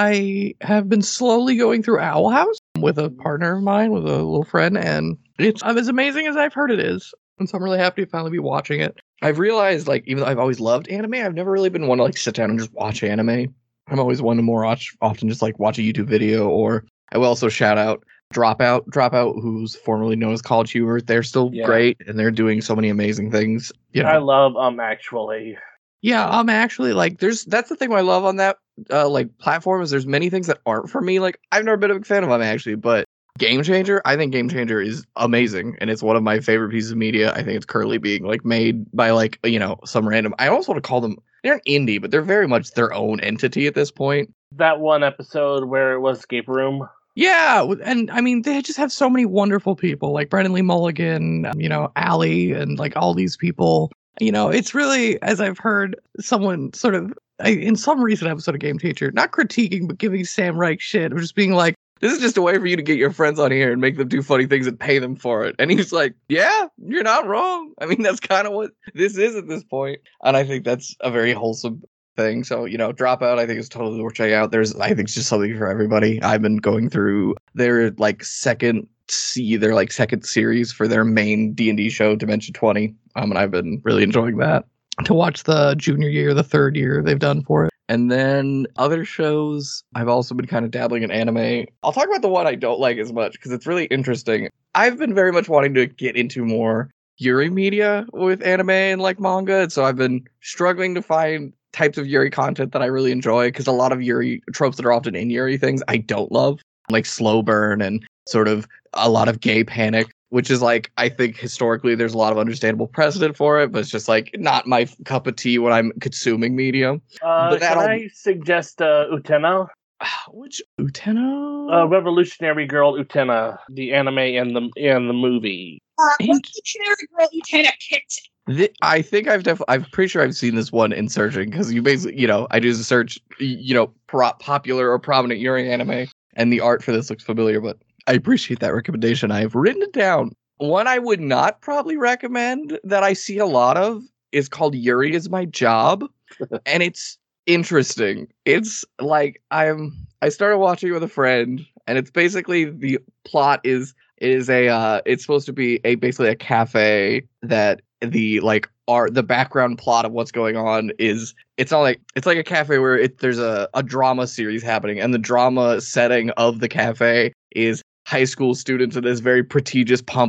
I have been slowly going through Owl House with a partner of mine, with a little friend, and it's um, as amazing as I've heard it is. And so I'm really happy to finally be watching it. I've realized, like, even though I've always loved anime, I've never really been one to, like, sit down and just watch anime. I'm always one to more watch, often just, like, watch a YouTube video, or I will also shout out Dropout, Dropout, who's formerly known as College Humor. They're still Yeah. great, and they're doing so many amazing things. You know? I love um actually. Yeah, I'm actually, like, there's, that's the thing I love on that, uh, like, platform, is there's many things that aren't for me. Like, I've never been a big fan of them, actually, but Game Changer, I think Game Changer is amazing, and it's one of my favorite pieces of media. I think it's currently being like made by like you know some random. I almost want to call them they're an indie, but they're very much their own entity at this point. That one episode where it was Escape Room. Yeah, with- and I mean they just have so many wonderful people like Brendan Lee Mulligan, um, you know, Allie, and like all these people. You know, it's really, as I've heard someone sort of I, in some recent episode of Game Changer, not critiquing but giving Sam Reich shit, or just being like, this is just a way for you to get your friends on here and make them do funny things and pay them for it. And he's like, yeah, you're not wrong. I mean, that's kind of what this is at this point. And I think that's a very wholesome thing. So, you know, Dropout, I think is totally worth checking out. There's, I think it's just something for everybody. I've been going through their like second see their like second series for their main D and D show, Dimension twenty. Um, and I've been really enjoying that. To watch the junior year, the third year they've done for it. And then other shows, I've also been kind of dabbling in anime. I'll talk about the one I don't like as much because it's really interesting. I've been very much wanting to get into more Yuri media with anime and like manga. And so I've been struggling to find types of Yuri content that I really enjoy because a lot of Yuri tropes that are often in Yuri things I don't love, like slow burn and sort of a lot of gay panic. Which is like, I think historically there's a lot of understandable precedent for it, but it's just like not my cup of tea when I'm consuming media. Uh, But can that'll- I suggest uh, Utena? Which Uteno? Uh, Revolutionary Girl Utena, the anime and the and the movie. Uh, Int- Revolutionary Girl Lieutenant kicks. Th- I think I've definitely, I'm pretty sure I've seen this one in searching because you basically, you know, I do the search, y- you know, pro- popular or prominent Yuri anime, and the art for this looks familiar, but I appreciate that recommendation. I've written it down. One I would not probably recommend that I see a lot of is called Yuri Is My Job, and it's interesting. It's like I'm, I started watching it with a friend, and it's basically the plot is it is a uh, it's supposed to be a basically a cafe that the like art the background plot of what's going on is it's not like it's like a cafe where it there's a, a drama series happening, and the drama setting of the cafe is high school students in this very prestigious, pompous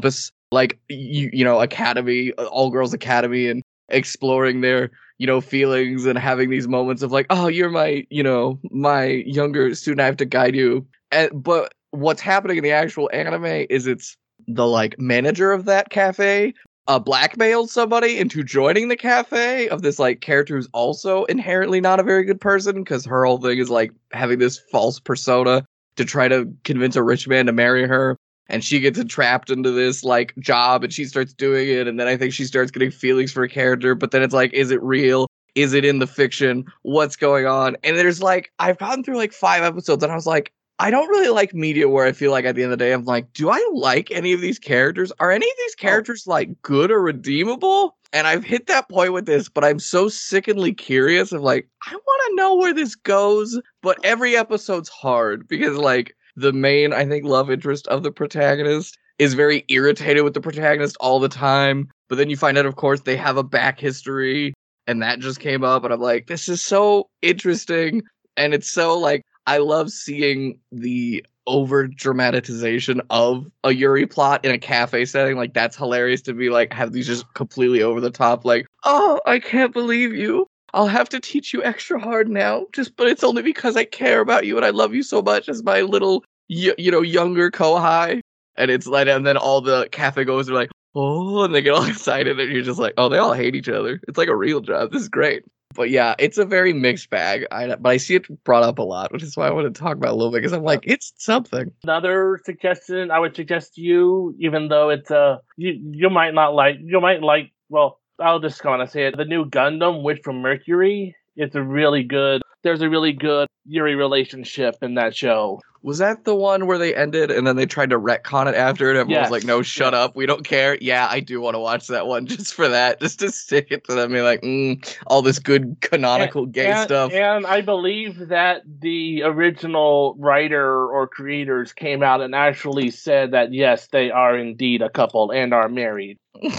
like you you know academy, all girls academy, and exploring their you know feelings and having these moments of like, oh, you're my you know my younger student, I have to guide you. And, but what's happening in the actual anime is it's the like manager of that cafe uh, blackmailed somebody into joining the cafe of this like character who's also inherently not a very good person, because her whole thing is like having this false persona to try to convince a rich man to marry her. And she gets entrapped into this like job and she starts doing it. And then I think she starts getting feelings for a character, but then it's like, is it real? Is it in the fiction? What's going on? And there's like, I've gotten through like five episodes and I was like, I don't really like media where I feel like at the end of the day, I'm like, do I like any of these characters? Are any of these characters like good or redeemable? And I've hit that point with this, but I'm so sickeningly curious of like, I want to know where this goes. But every episode's hard because like the main, I think, love interest of the protagonist is very irritated with the protagonist all the time. But then you find out, of course, they have a back history and that just came up. And I'm like, this is so interesting. And it's so like, I love seeing the over dramatization of a Yuri plot in a cafe setting. Like, that's hilarious to be like, have these just completely over the top, like, oh, I can't believe you. I'll have to teach you extra hard now, just, but it's only because I care about you and I love you so much as my little, you, you know, younger Kohai. And it's like, and then all the cafe goers are like, oh, and they get all excited and you're just like, oh, they all hate each other. It's like a real job. This is great. But yeah, it's a very mixed bag. I, but I see it brought up a lot, which is why I want to talk about it a little bit, because I'm like, it's something. Another suggestion I would suggest to you, even though it's uh, you you might not like, you might like, well, I'll just kind of say it. The new Gundam, Witch from Mercury, it's a really good, there's a really good Yuri relationship in that show. Was that the one where they ended and then they tried to retcon it after and everyone Yes. was like, no, shut Yes. up, we don't care? Yeah, I do want to watch that one just for that, just to stick it to them, be like, mm, all this good canonical and, gay and, stuff. And I believe that the original writer or creators came out and actually said that, yes, they are indeed a couple and are married.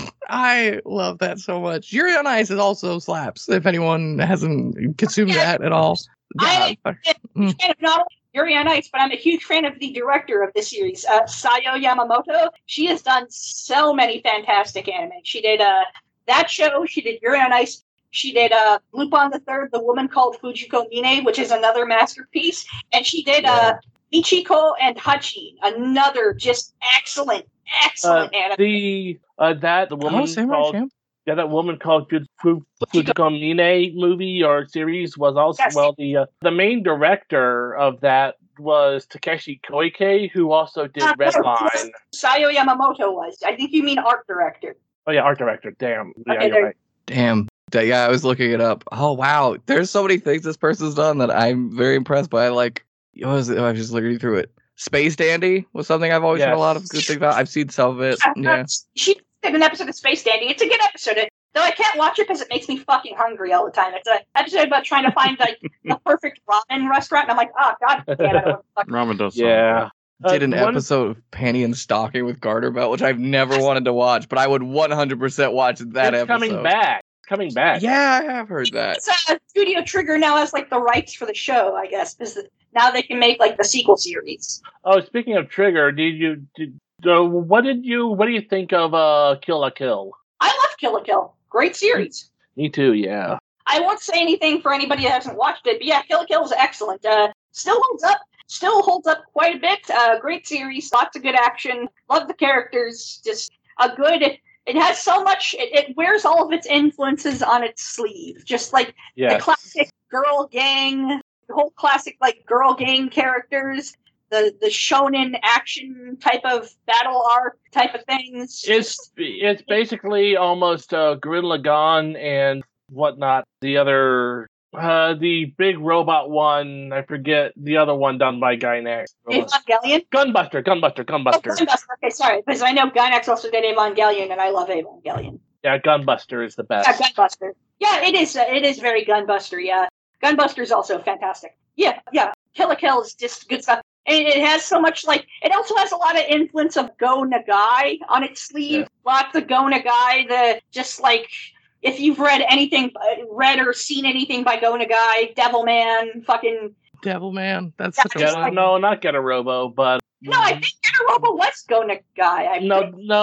I love that so much. Yuri on Ice is also slaps, if anyone hasn't consumed Yeah. that at all. I- Yeah. I'm a fan of not only Yuri on Ice, but I'm a huge fan of the director of this series, uh, Sayo Yamamoto. She has done so many fantastic anime. She did uh, that show. She did Yuri on Ice. She did uh, Lupin the Third, The Woman Called Fujiko Mine, which is another masterpiece. And she did uh, Michiko and Hachi, another just excellent, excellent Uh, anime. the uh, that the woman Oh, same called Sam. yeah that woman called Fu- Fu- Fujiko Mine movie or series was also Yes. well the uh, the main director of that was Takeshi Koike, who also did Uh, Redline. Sayo Yamamoto was. I think you mean art director. Oh yeah, art director. Damn. Yeah, Okay, you're there- right. Damn. Da- Yeah, I was looking it up. Oh, wow. There's so many things this person's done that I'm very impressed by. Like, what was it? I was just looking through it. Space Dandy was something I've always heard a lot of good things about. I've seen some of it. Yeah. She did an episode of Space Dandy. It's a good episode. It, though I can't watch it because it makes me fucking hungry all the time. It's an episode about trying to find like the perfect ramen restaurant, and I'm like, oh god damn it, I don't want to fucking Ramen does. sound Yeah. Did an Uh, one- episode of Panty and Stocking with Garter Belt, which I've never wanted to watch, but I would one hundred percent watch that it's episode. coming back. It's coming back. Yeah, I have heard that. It's uh, Studio Trigger now has like the rights for the show, I guess, because now they can make like the sequel series. Oh, speaking of Trigger, did you did uh, what did you what do you think of uh Kill la Kill? I love Kill la Kill. Great series. Me too. Yeah. I won't say anything for anybody that hasn't watched it, but yeah, Kill la Kill is excellent. Uh, still holds up. Still holds up quite a bit. Uh, great series. Lots of good action. Love the characters. Just a good. It has so much. It, it wears all of its influences on its sleeve. Just like Yeah. the classic girl gang, the whole classic like girl gang characters, the the shonen action type of battle arc type of things. It's it's basically almost uh, Gurren Lagann and whatnot. The other, uh, the big robot one. I forget the other one done by Gainax. Evangelion. Gunbuster, Gunbuster, Oh, Gunbuster. Gunbuster. Okay, sorry, because I know Gynax also did Evangelion, and I love Evangelion. Yeah, Gunbuster is the best. Yeah, Gunbuster. Yeah, it is. Uh, it is very Gunbuster. Yeah, Gunbuster is also fantastic. Yeah, yeah. Kill la Kill is just good stuff. And it has so much, like, it also has a lot of influence of Go Nagai on its sleeve. Yeah. Lots of Go Nagai, the, just like, if you've read anything, uh, read or seen anything by Go Nagai, Devilman, fucking, Devilman. That's Yeah, such a just Yeah, like- no, not Get a Robo, but no, I think Robo was Go Nagai. I no, think. no,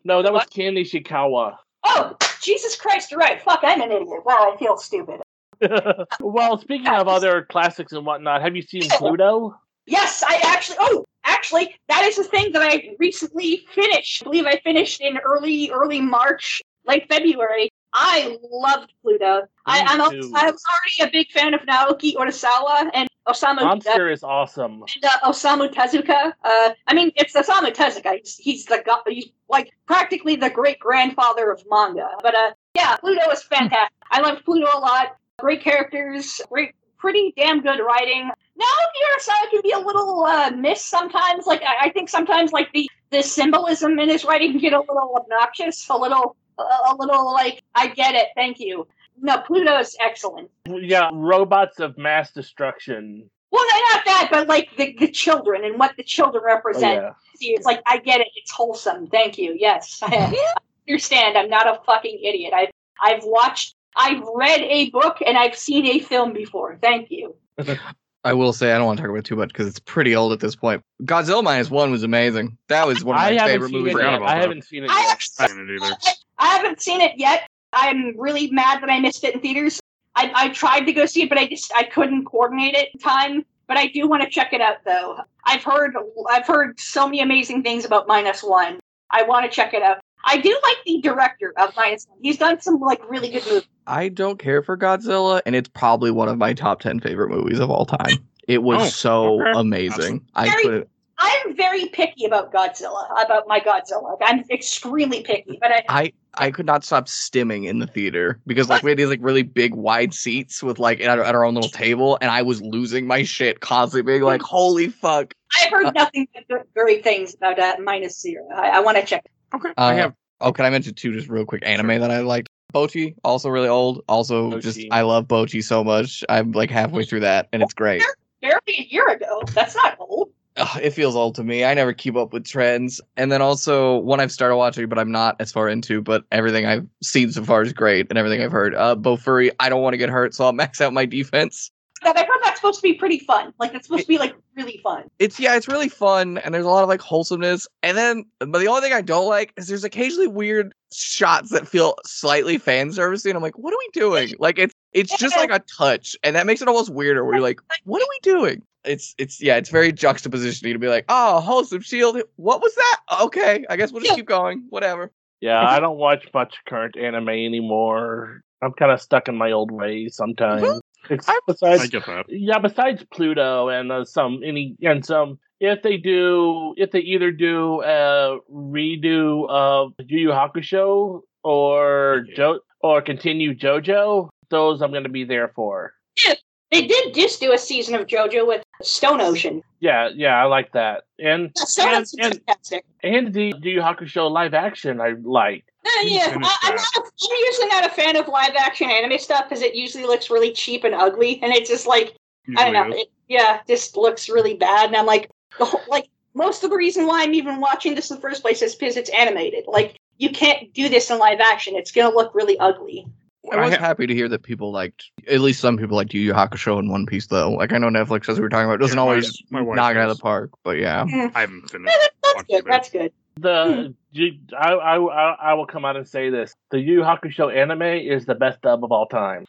No, that was What? Ken Nishikawa. Oh, Jesus Christ, you're right. Fuck, I'm an idiot. Wow, I feel stupid. Well, speaking of other classics and whatnot, have you seen Pluto? Yes, I actually. Oh, actually, that is a thing that I recently finished. I believe I finished in early, early March, late February. I loved Pluto. I, I'm, also, too. I was already a big fan of Naoki Urasawa and Osamu. Monster is awesome. And, uh, Osamu Tezuka. Uh, I mean, it's Osamu Tezuka. He's, he's the go- he's like practically the great grandfather of manga. But uh, yeah, Pluto is fantastic. I loved Pluto a lot. Great characters, great, pretty damn good writing. Naoki Urasawa can be a little uh, missed sometimes. Like I, I think sometimes like the the symbolism in his writing can get a little obnoxious, a little a, a little like I get it, thank you. No, Pluto is excellent. Yeah, robots of mass destruction. Well, not that, but like the, the children and what the children represent. Oh, yeah. See, it's like I get it. It's wholesome. Thank you. Yes, I understand. I'm not a fucking idiot. I've I've watched. I've read a book and I've seen a film before. Thank you. I will say I don't want to talk about it too much because it's pretty old at this point. Godzilla minus one was amazing. That was one of my I haven't favorite seen movies. it Forgot yet. about I that. haven't seen it I yet. actually, I haven't either. I, I haven't seen it yet. I'm really mad that I missed it in theaters. I, I tried to go see it, but I just I couldn't coordinate it in time. But I do want to check it out, though. I've heard I've heard so many amazing things about Minus One. I want to check it out. I do like the director of Minus One. He's done some like really good movies. I don't care for Godzilla, and it's probably one of my top ten favorite movies of all time. It was Oh, so okay. amazing. I Very- couldn't. I'm very picky about Godzilla, about my Godzilla. I'm extremely picky, but I, I I could not stop stimming in the theater because like we had these like really big wide seats with like at our, at our own little table, and I was losing my shit constantly, being like, "Holy fuck!" I've heard nothing but good- great things about uh, Minus Zero. I, I want to check it. Okay. Uh, I have. Oh, can I mention two just real quick anime that I liked? Bochi, also really old. Also, Bochi. just I love Bochi so much. I'm like halfway through that, and it's great. Barely a year ago. That's not old. Ugh, it feels old to me. I never keep up with trends. And then also one I've started watching, but I'm not as far into. But everything I've seen so far is great, and everything I've heard. Uh, Bofuri, I don't want to get hurt, so I'll max out my defense. But I've heard that's supposed to be pretty fun. Like it's supposed to be like really fun. It's yeah, it's really fun, and there's a lot of like wholesomeness. And then, but the only thing I don't like is there's occasionally weird shots that feel slightly fan servicey, and I'm like, what are we doing? Like it's it's just like a touch, and that makes it almost weirder. Where you're like, what are we doing? It's it's yeah, it's very juxtapositioning to be like, oh, wholesome shield. What was that? Okay, I guess we'll just keep going. Whatever. Yeah, I don't watch much current anime anymore. I'm kind of stuck in my old ways sometimes. Ex- I'm- besides, I get that. yeah, besides Pluto and uh, some any and some, if they do, if they either do a redo of Yu Yu Hakusho or Yeah. Jo or continue JoJo, those I'm going to be there for. They did just do a season of JoJo with Stone Ocean. Yeah, yeah, I like that. And Yeah, Stone and, Ocean's and, fantastic. and the Yu Yu Hakusho live action I like. Uh, yeah, finish I, I'm, that. not a, I'm usually not a fan of live action anime stuff because it usually looks really cheap and ugly, and it's just like I don't know. Usually is. It, yeah, just looks really bad, and I'm like, the whole, like most of the reason why I'm even watching this in the first place is because it's animated. Like you can't do this in live action; it's gonna look really ugly. I was I ha- happy to hear that people liked, at least some people liked Yu Yu Hakusho and One Piece, though. Like, I know Netflix, as we were talking about, doesn't Yeah, my- always my wife knock it out of does. the park, but yeah. I haven't Yeah, finished. that, that's watching good. it. That's good. The Yu- I, I I I will come out and say this: the Yu Yu Hakusho anime is the best dub of all time.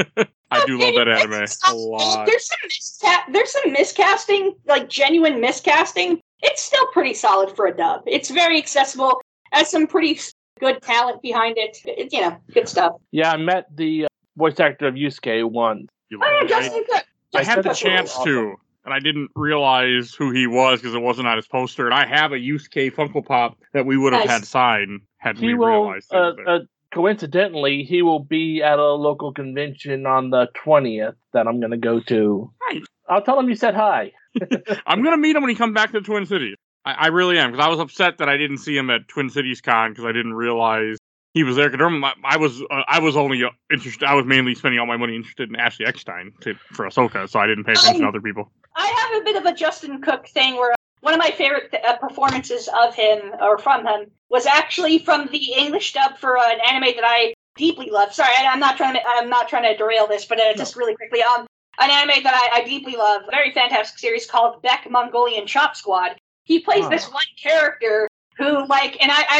I do love that It's- anime it's- a lot. There's some misca- there's some miscasting, like genuine miscasting. It's still pretty solid for a dub. It's very accessible. Has some pretty good talent behind it. It- you know, good stuff. Yeah, I met the uh, voice actor of Yusuke once. You Oh yeah, love it. Justin Cook. I I had said the that chance was to, and I didn't realize who he was because it wasn't on his poster. And I have a Yusuke Funko Pop that we would have Nice. had signed had He we will, realized it uh, was there. uh, coincidentally, he will be at a local convention on the twentieth that I'm going to go to. Nice. I'll tell him you said hi. I'm gonna meet him when he comes back to the Twin Cities. I, I really am because I was upset that I didn't see him at Twin Cities Con because I didn't realize he was there. Because I, I was uh, I was only uh, interested. I was mainly spending all my money interested in Ashley Eckstein to, for Ahsoka, so I didn't pay attention to other people. I have a bit of a Justin Cook thing where one of my favorite uh, performances of him or from him was actually from the English dub for uh, an anime that I deeply love. Sorry, I, I'm not trying to I'm not trying to derail this, but uh, just really quickly, um, an anime that I, I deeply love, a very fantastic series called Beck Mongolian Chop Squad. He plays Oh. this one character who, like, and I, I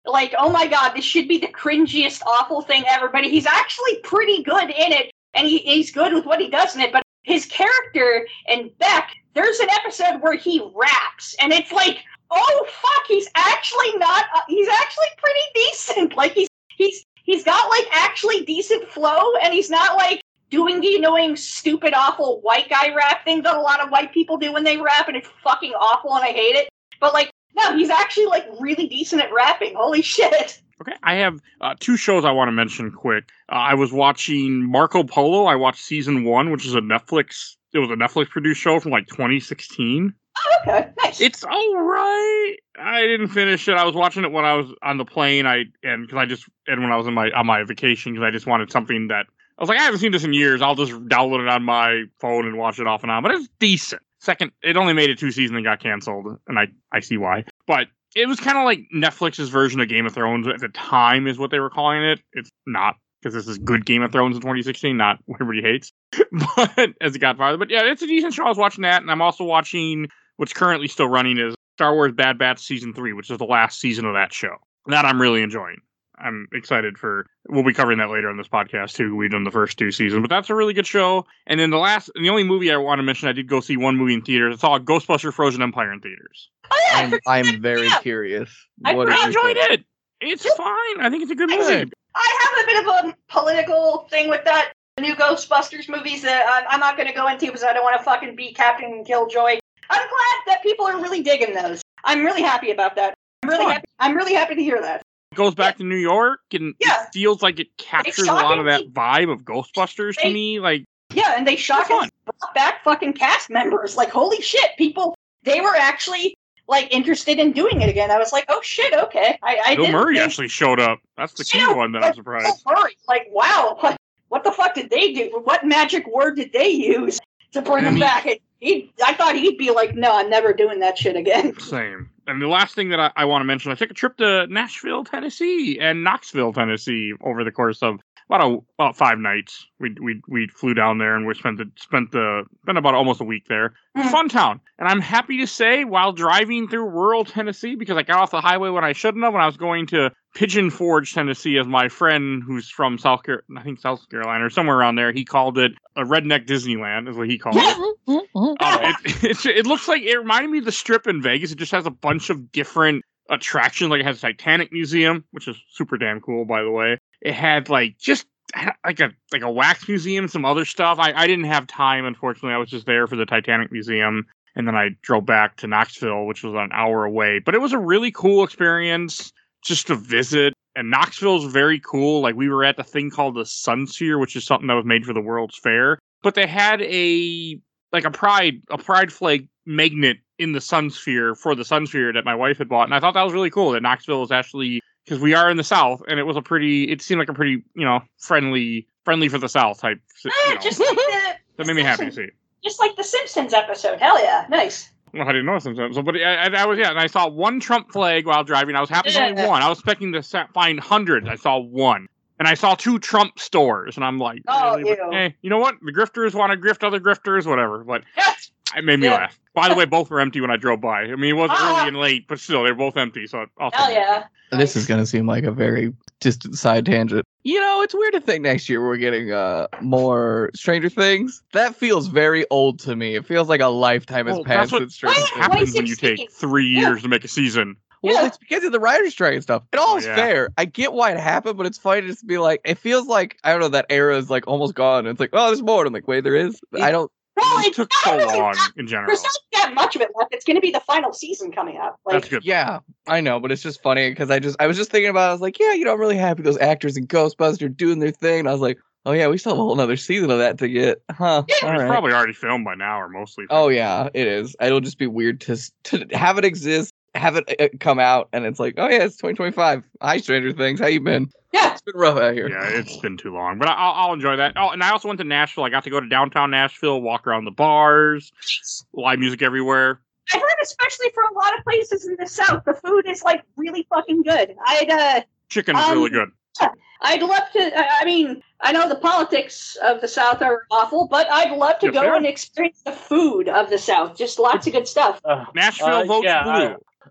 like, oh my god, this should be the cringiest, awful thing ever. But he's actually pretty good in it, and he, he's good with what he does in it. But his character in Beck, there's an episode where he raps, and it's like, oh fuck, he's actually not. Uh, he's actually pretty decent. Like he's he's he's got like actually decent flow, and he's not like doing the annoying, stupid, awful white guy rap thing that a lot of white people do when they rap, and it's fucking awful, and I hate it. But like, no, he's actually like really decent at rapping. Holy shit. Okay, I have uh, two shows I want to mention quick. Uh, I was watching Marco Polo. I watched season one, which is a Netflix. It was a Netflix produced show from like twenty sixteen. Oh, okay, nice. It's all right. I didn't finish it. I was watching it when I was on the plane. I and because I just and when I was in my on my vacation because I just wanted something that I was like I haven't seen this in years. I'll just download it on my phone and watch it off and on. But it's decent. Second, it only made it two seasons and got canceled, and I I see why. But it was kind of like Netflix's version of Game of Thrones at the time, is what they were calling it. It's not, because this is good Game of Thrones in twenty sixteen, not what everybody hates. But as it got farther, but yeah, it's a decent show. I was watching that, and I'm also watching what's currently still running is Star Wars Bad Batch season three, which is the last season of that show. That I'm really enjoying. I'm excited for. We'll be covering that later on this podcast too. We've done the first two seasons, but that's a really good show. And then the last, the only movie I want to mention, I did go see one movie in theaters. I saw Ghostbusters: Frozen Empire in theaters. Oh, yeah, I'm, I'm very yeah. curious. I What really did you enjoyed think? it. It's fine. I think it's a good movie. Good. I have a bit of a political thing with that. The new Ghostbusters movies that I'm, I'm not going to go into because I don't want to fucking be Captain Killjoy. I'm glad that people are really digging those. I'm really happy about that. I'm really Fun. happy. I'm really happy to hear that. It goes back to New York, and Yeah. it feels like it captures a lot of that shockingly- vibe of Ghostbusters to They- me. Like, Yeah, and they fun. shockingly brought back fucking cast members. Like, holy shit, people, they were actually, like, interested in doing it again. I was like, oh shit, okay. I, I Bill didn't Murray think- actually showed up. That's the key Yeah, one that like, I'm surprised. Bill Murray, like, wow, what, what the fuck did they do? What magic word did they use to bring I him mean- back? It, he, I thought he'd be like, no, I'm never doing that shit again. Same. And the last thing that I, I want to mention, I took a trip to Nashville, Tennessee, and Knoxville, Tennessee, over the course of about a, about five nights. We we we flew down there and we spent the spent the spent about almost a week there. Mm. Fun town, and I'm happy to say, while driving through rural Tennessee, because I got off the highway when I shouldn't have, when I was going to Pigeon Forge, Tennessee, as my friend who's from South Carolina, I think South Carolina or somewhere around there, he called it a redneck Disneyland, is what he called it. Um, it, it. It looks like it reminded me of the Strip in Vegas. It just has a bunch of different attractions. Like it has a Titanic Museum, which is super damn cool, by the way. It had like just like a like a wax museum, some other stuff. I, I didn't have time, unfortunately. I was just there for the Titanic Museum, and then I drove back to Knoxville, which was an hour away. But it was a really cool experience just to visit. And Knoxville's very cool. Like we were at the thing called the Sun Sphere, which is something that was made for the World's Fair. But they had a like a pride a pride flag magnet in the Sun Sphere for the Sun Sphere that my wife had bought, and I thought that was really cool. That Knoxville was actually, because we are in the South, and it was a pretty. It seemed like a pretty you know friendly friendly for the South type. You Yeah, know. just like the, That made me happy to see. just like the Simpsons episode. Hell yeah, nice. Well, I didn't know sometimes. So, but I, I, I was yeah, and I saw one Trump flag while driving. I was happy there's only Yeah. one. I was expecting to sa- find hundreds. I saw one, and I saw two Trump stores, and I'm like, Oh, really? But, ew. eh, you know what? The grifters want to grift other grifters, whatever. But Yes. it made me Yeah. laugh. By the way, both were empty when I drove by. I mean, it wasn't Ah. early and late, but still, they were both empty. So I'll Hell yeah. This is going to seem like a very distant side tangent. You know, it's weird to think next year we're getting uh, more Stranger Things. That feels very old to me. It feels like a lifetime has Well, that's passed what since Stranger Why- Things. happens when you twenty take sixteen. three Yeah. years to make a season. Well, Yeah. it's because of the writer's strike and stuff. It all Oh, is yeah. fair. I get why it happened, but it's funny to just be like, it feels like, I don't know, that era is like almost gone. And it's like, oh, there's more. And I'm like, wait, there is? I don't. Well, It it's took not so really long that- in general. There's not that much of it left. It's going to be the final season coming up. Like, That's good. Yeah, I know, but it's just funny because I just, I was just thinking about it. I was like, yeah, you know, I'm really happy those actors in Ghostbusters are doing their thing. And I was like, oh, yeah, we still have a whole other season of that to get. Huh. Yeah, All It's right. probably already filmed by now, or mostly. Oh, yeah, it is. It'll just be weird to s- to have it exist, have it uh, come out, and it's like, oh, yeah, it's twenty twenty-five. Hi, Stranger Things. How you been? yeah. It's been rough out here. Yeah, it's been too long, but I'll, I'll enjoy that. Oh, and I also went to Nashville. I got to go to downtown Nashville, walk around the bars, live music everywhere. I heard, especially for a lot of places in the South, the food is like really fucking good. I'd, uh, Chicken's Um, really good. I'd love to. I I mean, I know the politics of the South are awful, but I'd love to Yes, go they are. and experience the food of the South. Just lots of good stuff. Uh, Nashville uh, votes yeah, blue.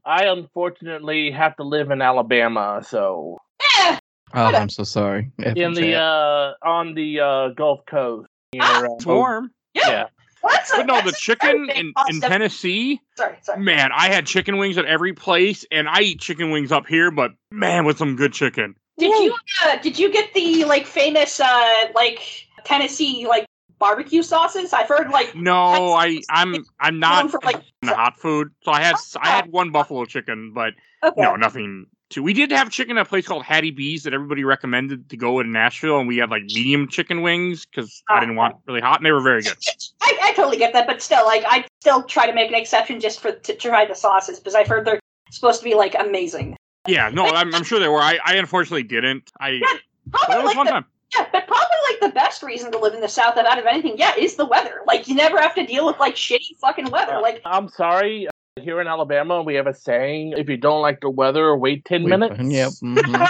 I unfortunately have to live in Alabama, so Eh, Oh, I'm so sorry. in the uh on the uh Gulf Coast. Near, uh, It's warm. yeah. yeah. Well, that's a- But no, the that's a chicken very in, in awesome- Tennessee, Sorry, sorry. man, I had chicken wings at every place, and I eat chicken wings up here, but man, with some good chicken. Did you uh, did you get the like famous uh like Tennessee like barbecue sauces? I've heard like No, I, I'm, I'm known not for like into hot food, so I had, I had one buffalo chicken, but okay. no, nothing. Too. We did have chicken at a place called Hattie B's that everybody recommended to go in Nashville, and we had like medium chicken wings because I didn't want really hot, and they were very good. I, I totally get that, but still, like I still try to make an exception just for to try the sauces because I've heard they're supposed to be like amazing. Yeah, no, I'm, I'm sure they were. I, I unfortunately didn't. I, but it Probably was like one the, time. yeah, but probably like the best reason to live in the South out of anything, yeah, is the weather. Like you never have to deal with like shitty fucking weather. Like I'm sorry. Here in Alabama, we have a saying: if you don't like the weather, wait ten Wait, minutes. Yep. mhm.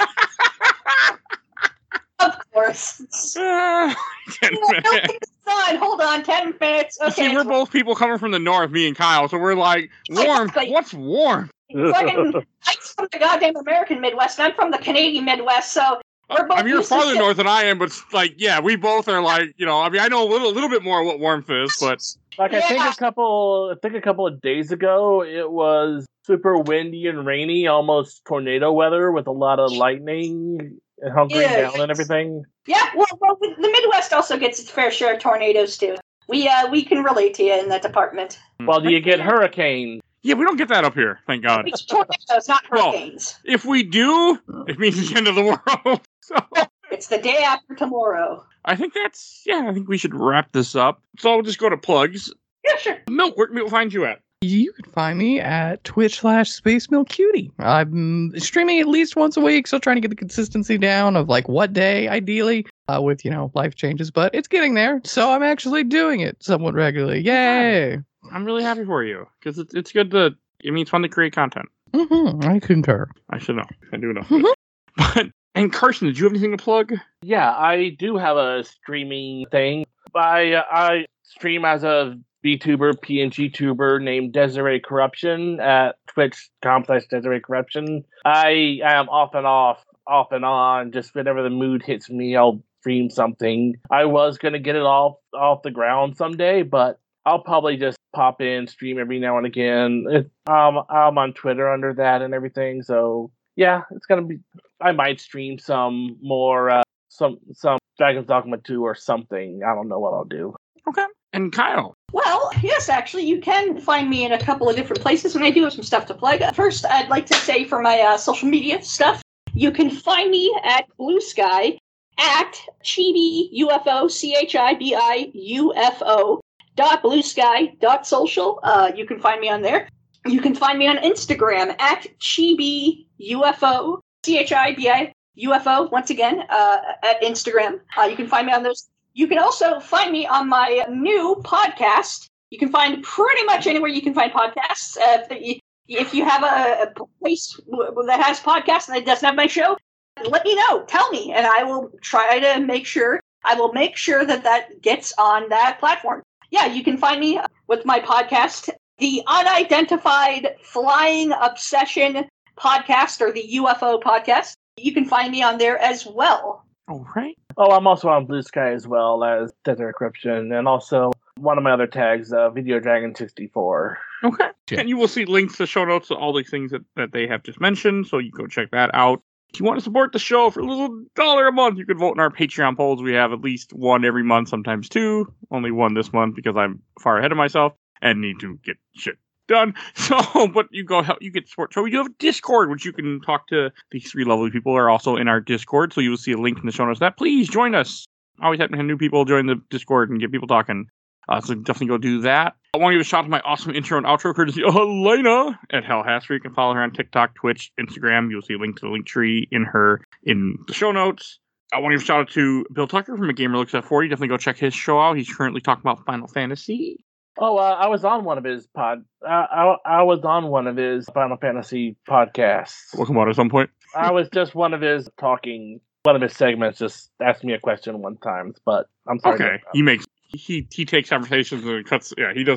of course. Uh, ten You know, don't minutes. take the sun. Hold on, ten minutes. You Okay. See, we're it's both people coming from the north, me and Kyle, so we're like, warm. Exactly. What's warm? fucking, I'm from the goddamn American Midwest, and I'm from the Canadian Midwest, so we're both I mean, you're used to farther shit. north than I am, but like, yeah, we both are like, you know, I mean, I know a little, little bit more what warmth is, but Like I think Yeah. a couple, I think a couple of days ago, it was super windy and rainy, almost tornado weather with a lot of lightning and hunkering Yeah. down and everything. Yeah, well, well, the Midwest also gets its fair share of tornadoes too. We uh we can relate to you in that department. Well, do you get hurricane? yeah, we don't get that up here, thank God. It's tornadoes, not Well, hurricanes. If we do, it means it's the end of the world. So It's the day after tomorrow. I think that's, yeah, I think we should wrap this up. So I'll just go to plugs. Yeah, sure. Milk, where can people find you at? You can find me at Twitch slash Space Milk Cutie. I'm streaming at least once a week, still trying to get the consistency down of like what day, ideally, uh, with, you know, life changes, but it's getting there. So I'm actually doing it somewhat regularly. Yay! I'm really happy for you because it's, it's good to, I mean, it's fun to create content. Mm-hmm, I concur. I should know. I do know. Mhm. But, and Carson, did you have anything to plug? Yeah, I do have a streaming thing. I uh, I stream as a VTuber, P N G tuber named Desiree Corruption at Twitch dot com slash Desiree Corruption. I am off and off, off and on. Just whenever the mood hits me, I'll stream something. I was gonna get it off off the ground someday, but I'll probably just pop in, stream every now and again. It, um, I'm on Twitter under that and everything, so yeah, it's gonna be. I might stream some more, uh, some some Dragon's Dogma two or something. I don't know what I'll do. Okay. And Kyle. Well, yes, actually, you can find me in a couple of different places, and I do have some stuff to plug. First, I'd like to say for my uh, social media stuff, you can find me at Blue Sky at Chibi U F O, C H I B I U F O, dot blue sky dot social. Uh, you can find me on there. You can find me on Instagram at Chibi U F O, C H I B I U F O, once again, uh, at Instagram. Uh, you can find me on those. You can also find me on my new podcast. You can find pretty much anywhere you can find podcasts. Uh, if, you, if you have a, a place w- that has podcasts and it doesn't have my show, let me know. Tell me, and I will try to make sure. I will make sure that that gets on that platform. Yeah, you can find me with my podcast, the Unidentified Flying Obsession Podcast, or the U F O podcast. You can find me on there as well. All right. Oh, I'm also on Blue Sky as well as Desert Corruption, and also one of my other tags, uh, Video Dragon sixty-four. Okay. Yeah. And you will see links to show notes to all these things that, that they have just mentioned, so you go check that out. If you want to support the show for a little dollar a month, you can vote in our Patreon polls. We have at least one every month, sometimes two. Only one this month because I'm far ahead of myself and need to get shit done. So, but you go help, you get support. So we do have a Discord, which you can talk to. These three lovely people are also in our Discord, so you will see a link in the show notes. That please join us. Always happy to have new people join the Discord and get people talking. Uh, so definitely go do that. I want to give a shout out to my awesome intro and outro courtesy of Helena at Hell Haster. You can follow her on TikTok, Twitch, Instagram. You'll see a link to the link tree in her in the show notes. I want to give a shout out to Bill Tucker from A Gamer Looks at forty. Definitely go check his show out. He's currently talking about Final Fantasy. Oh, uh, I was on one of his pod. Uh, I I was on one of his Final Fantasy podcasts. We'll come out at some point. I was just one of his talking. One of his segments just asked me a question one time, but I'm sorry. Okay, he makes he he takes conversations and cuts. Yeah, he does a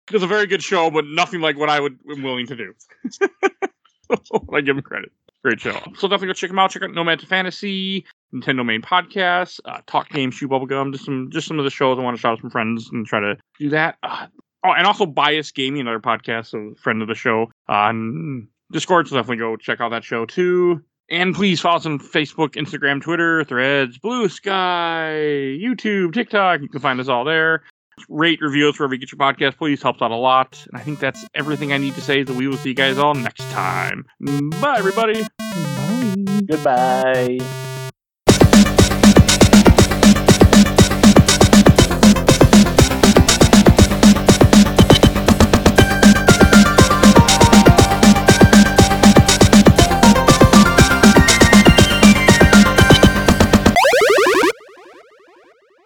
It's a very good show, but nothing like what I would am willing to do. I give him credit. Great show. So definitely go check them out. Check out Nomad to Fantasy, Nintendo Main Podcast, uh, Talk Games, Chew Bubblegum, just some just some of the shows I want to shout out some friends and try to do that. Uh, oh, and also Bias Gaming, another podcast, a friend of the show on Discord, so definitely go check out that show too. And please follow us on Facebook, Instagram, Twitter, Threads, Blue Sky, YouTube, TikTok. You can find us all there. Rate, review us wherever you get your podcast, please. Helps out a lot. And I think that's everything I need to say. So we will see you guys all next time. Bye, everybody. Bye. Goodbye.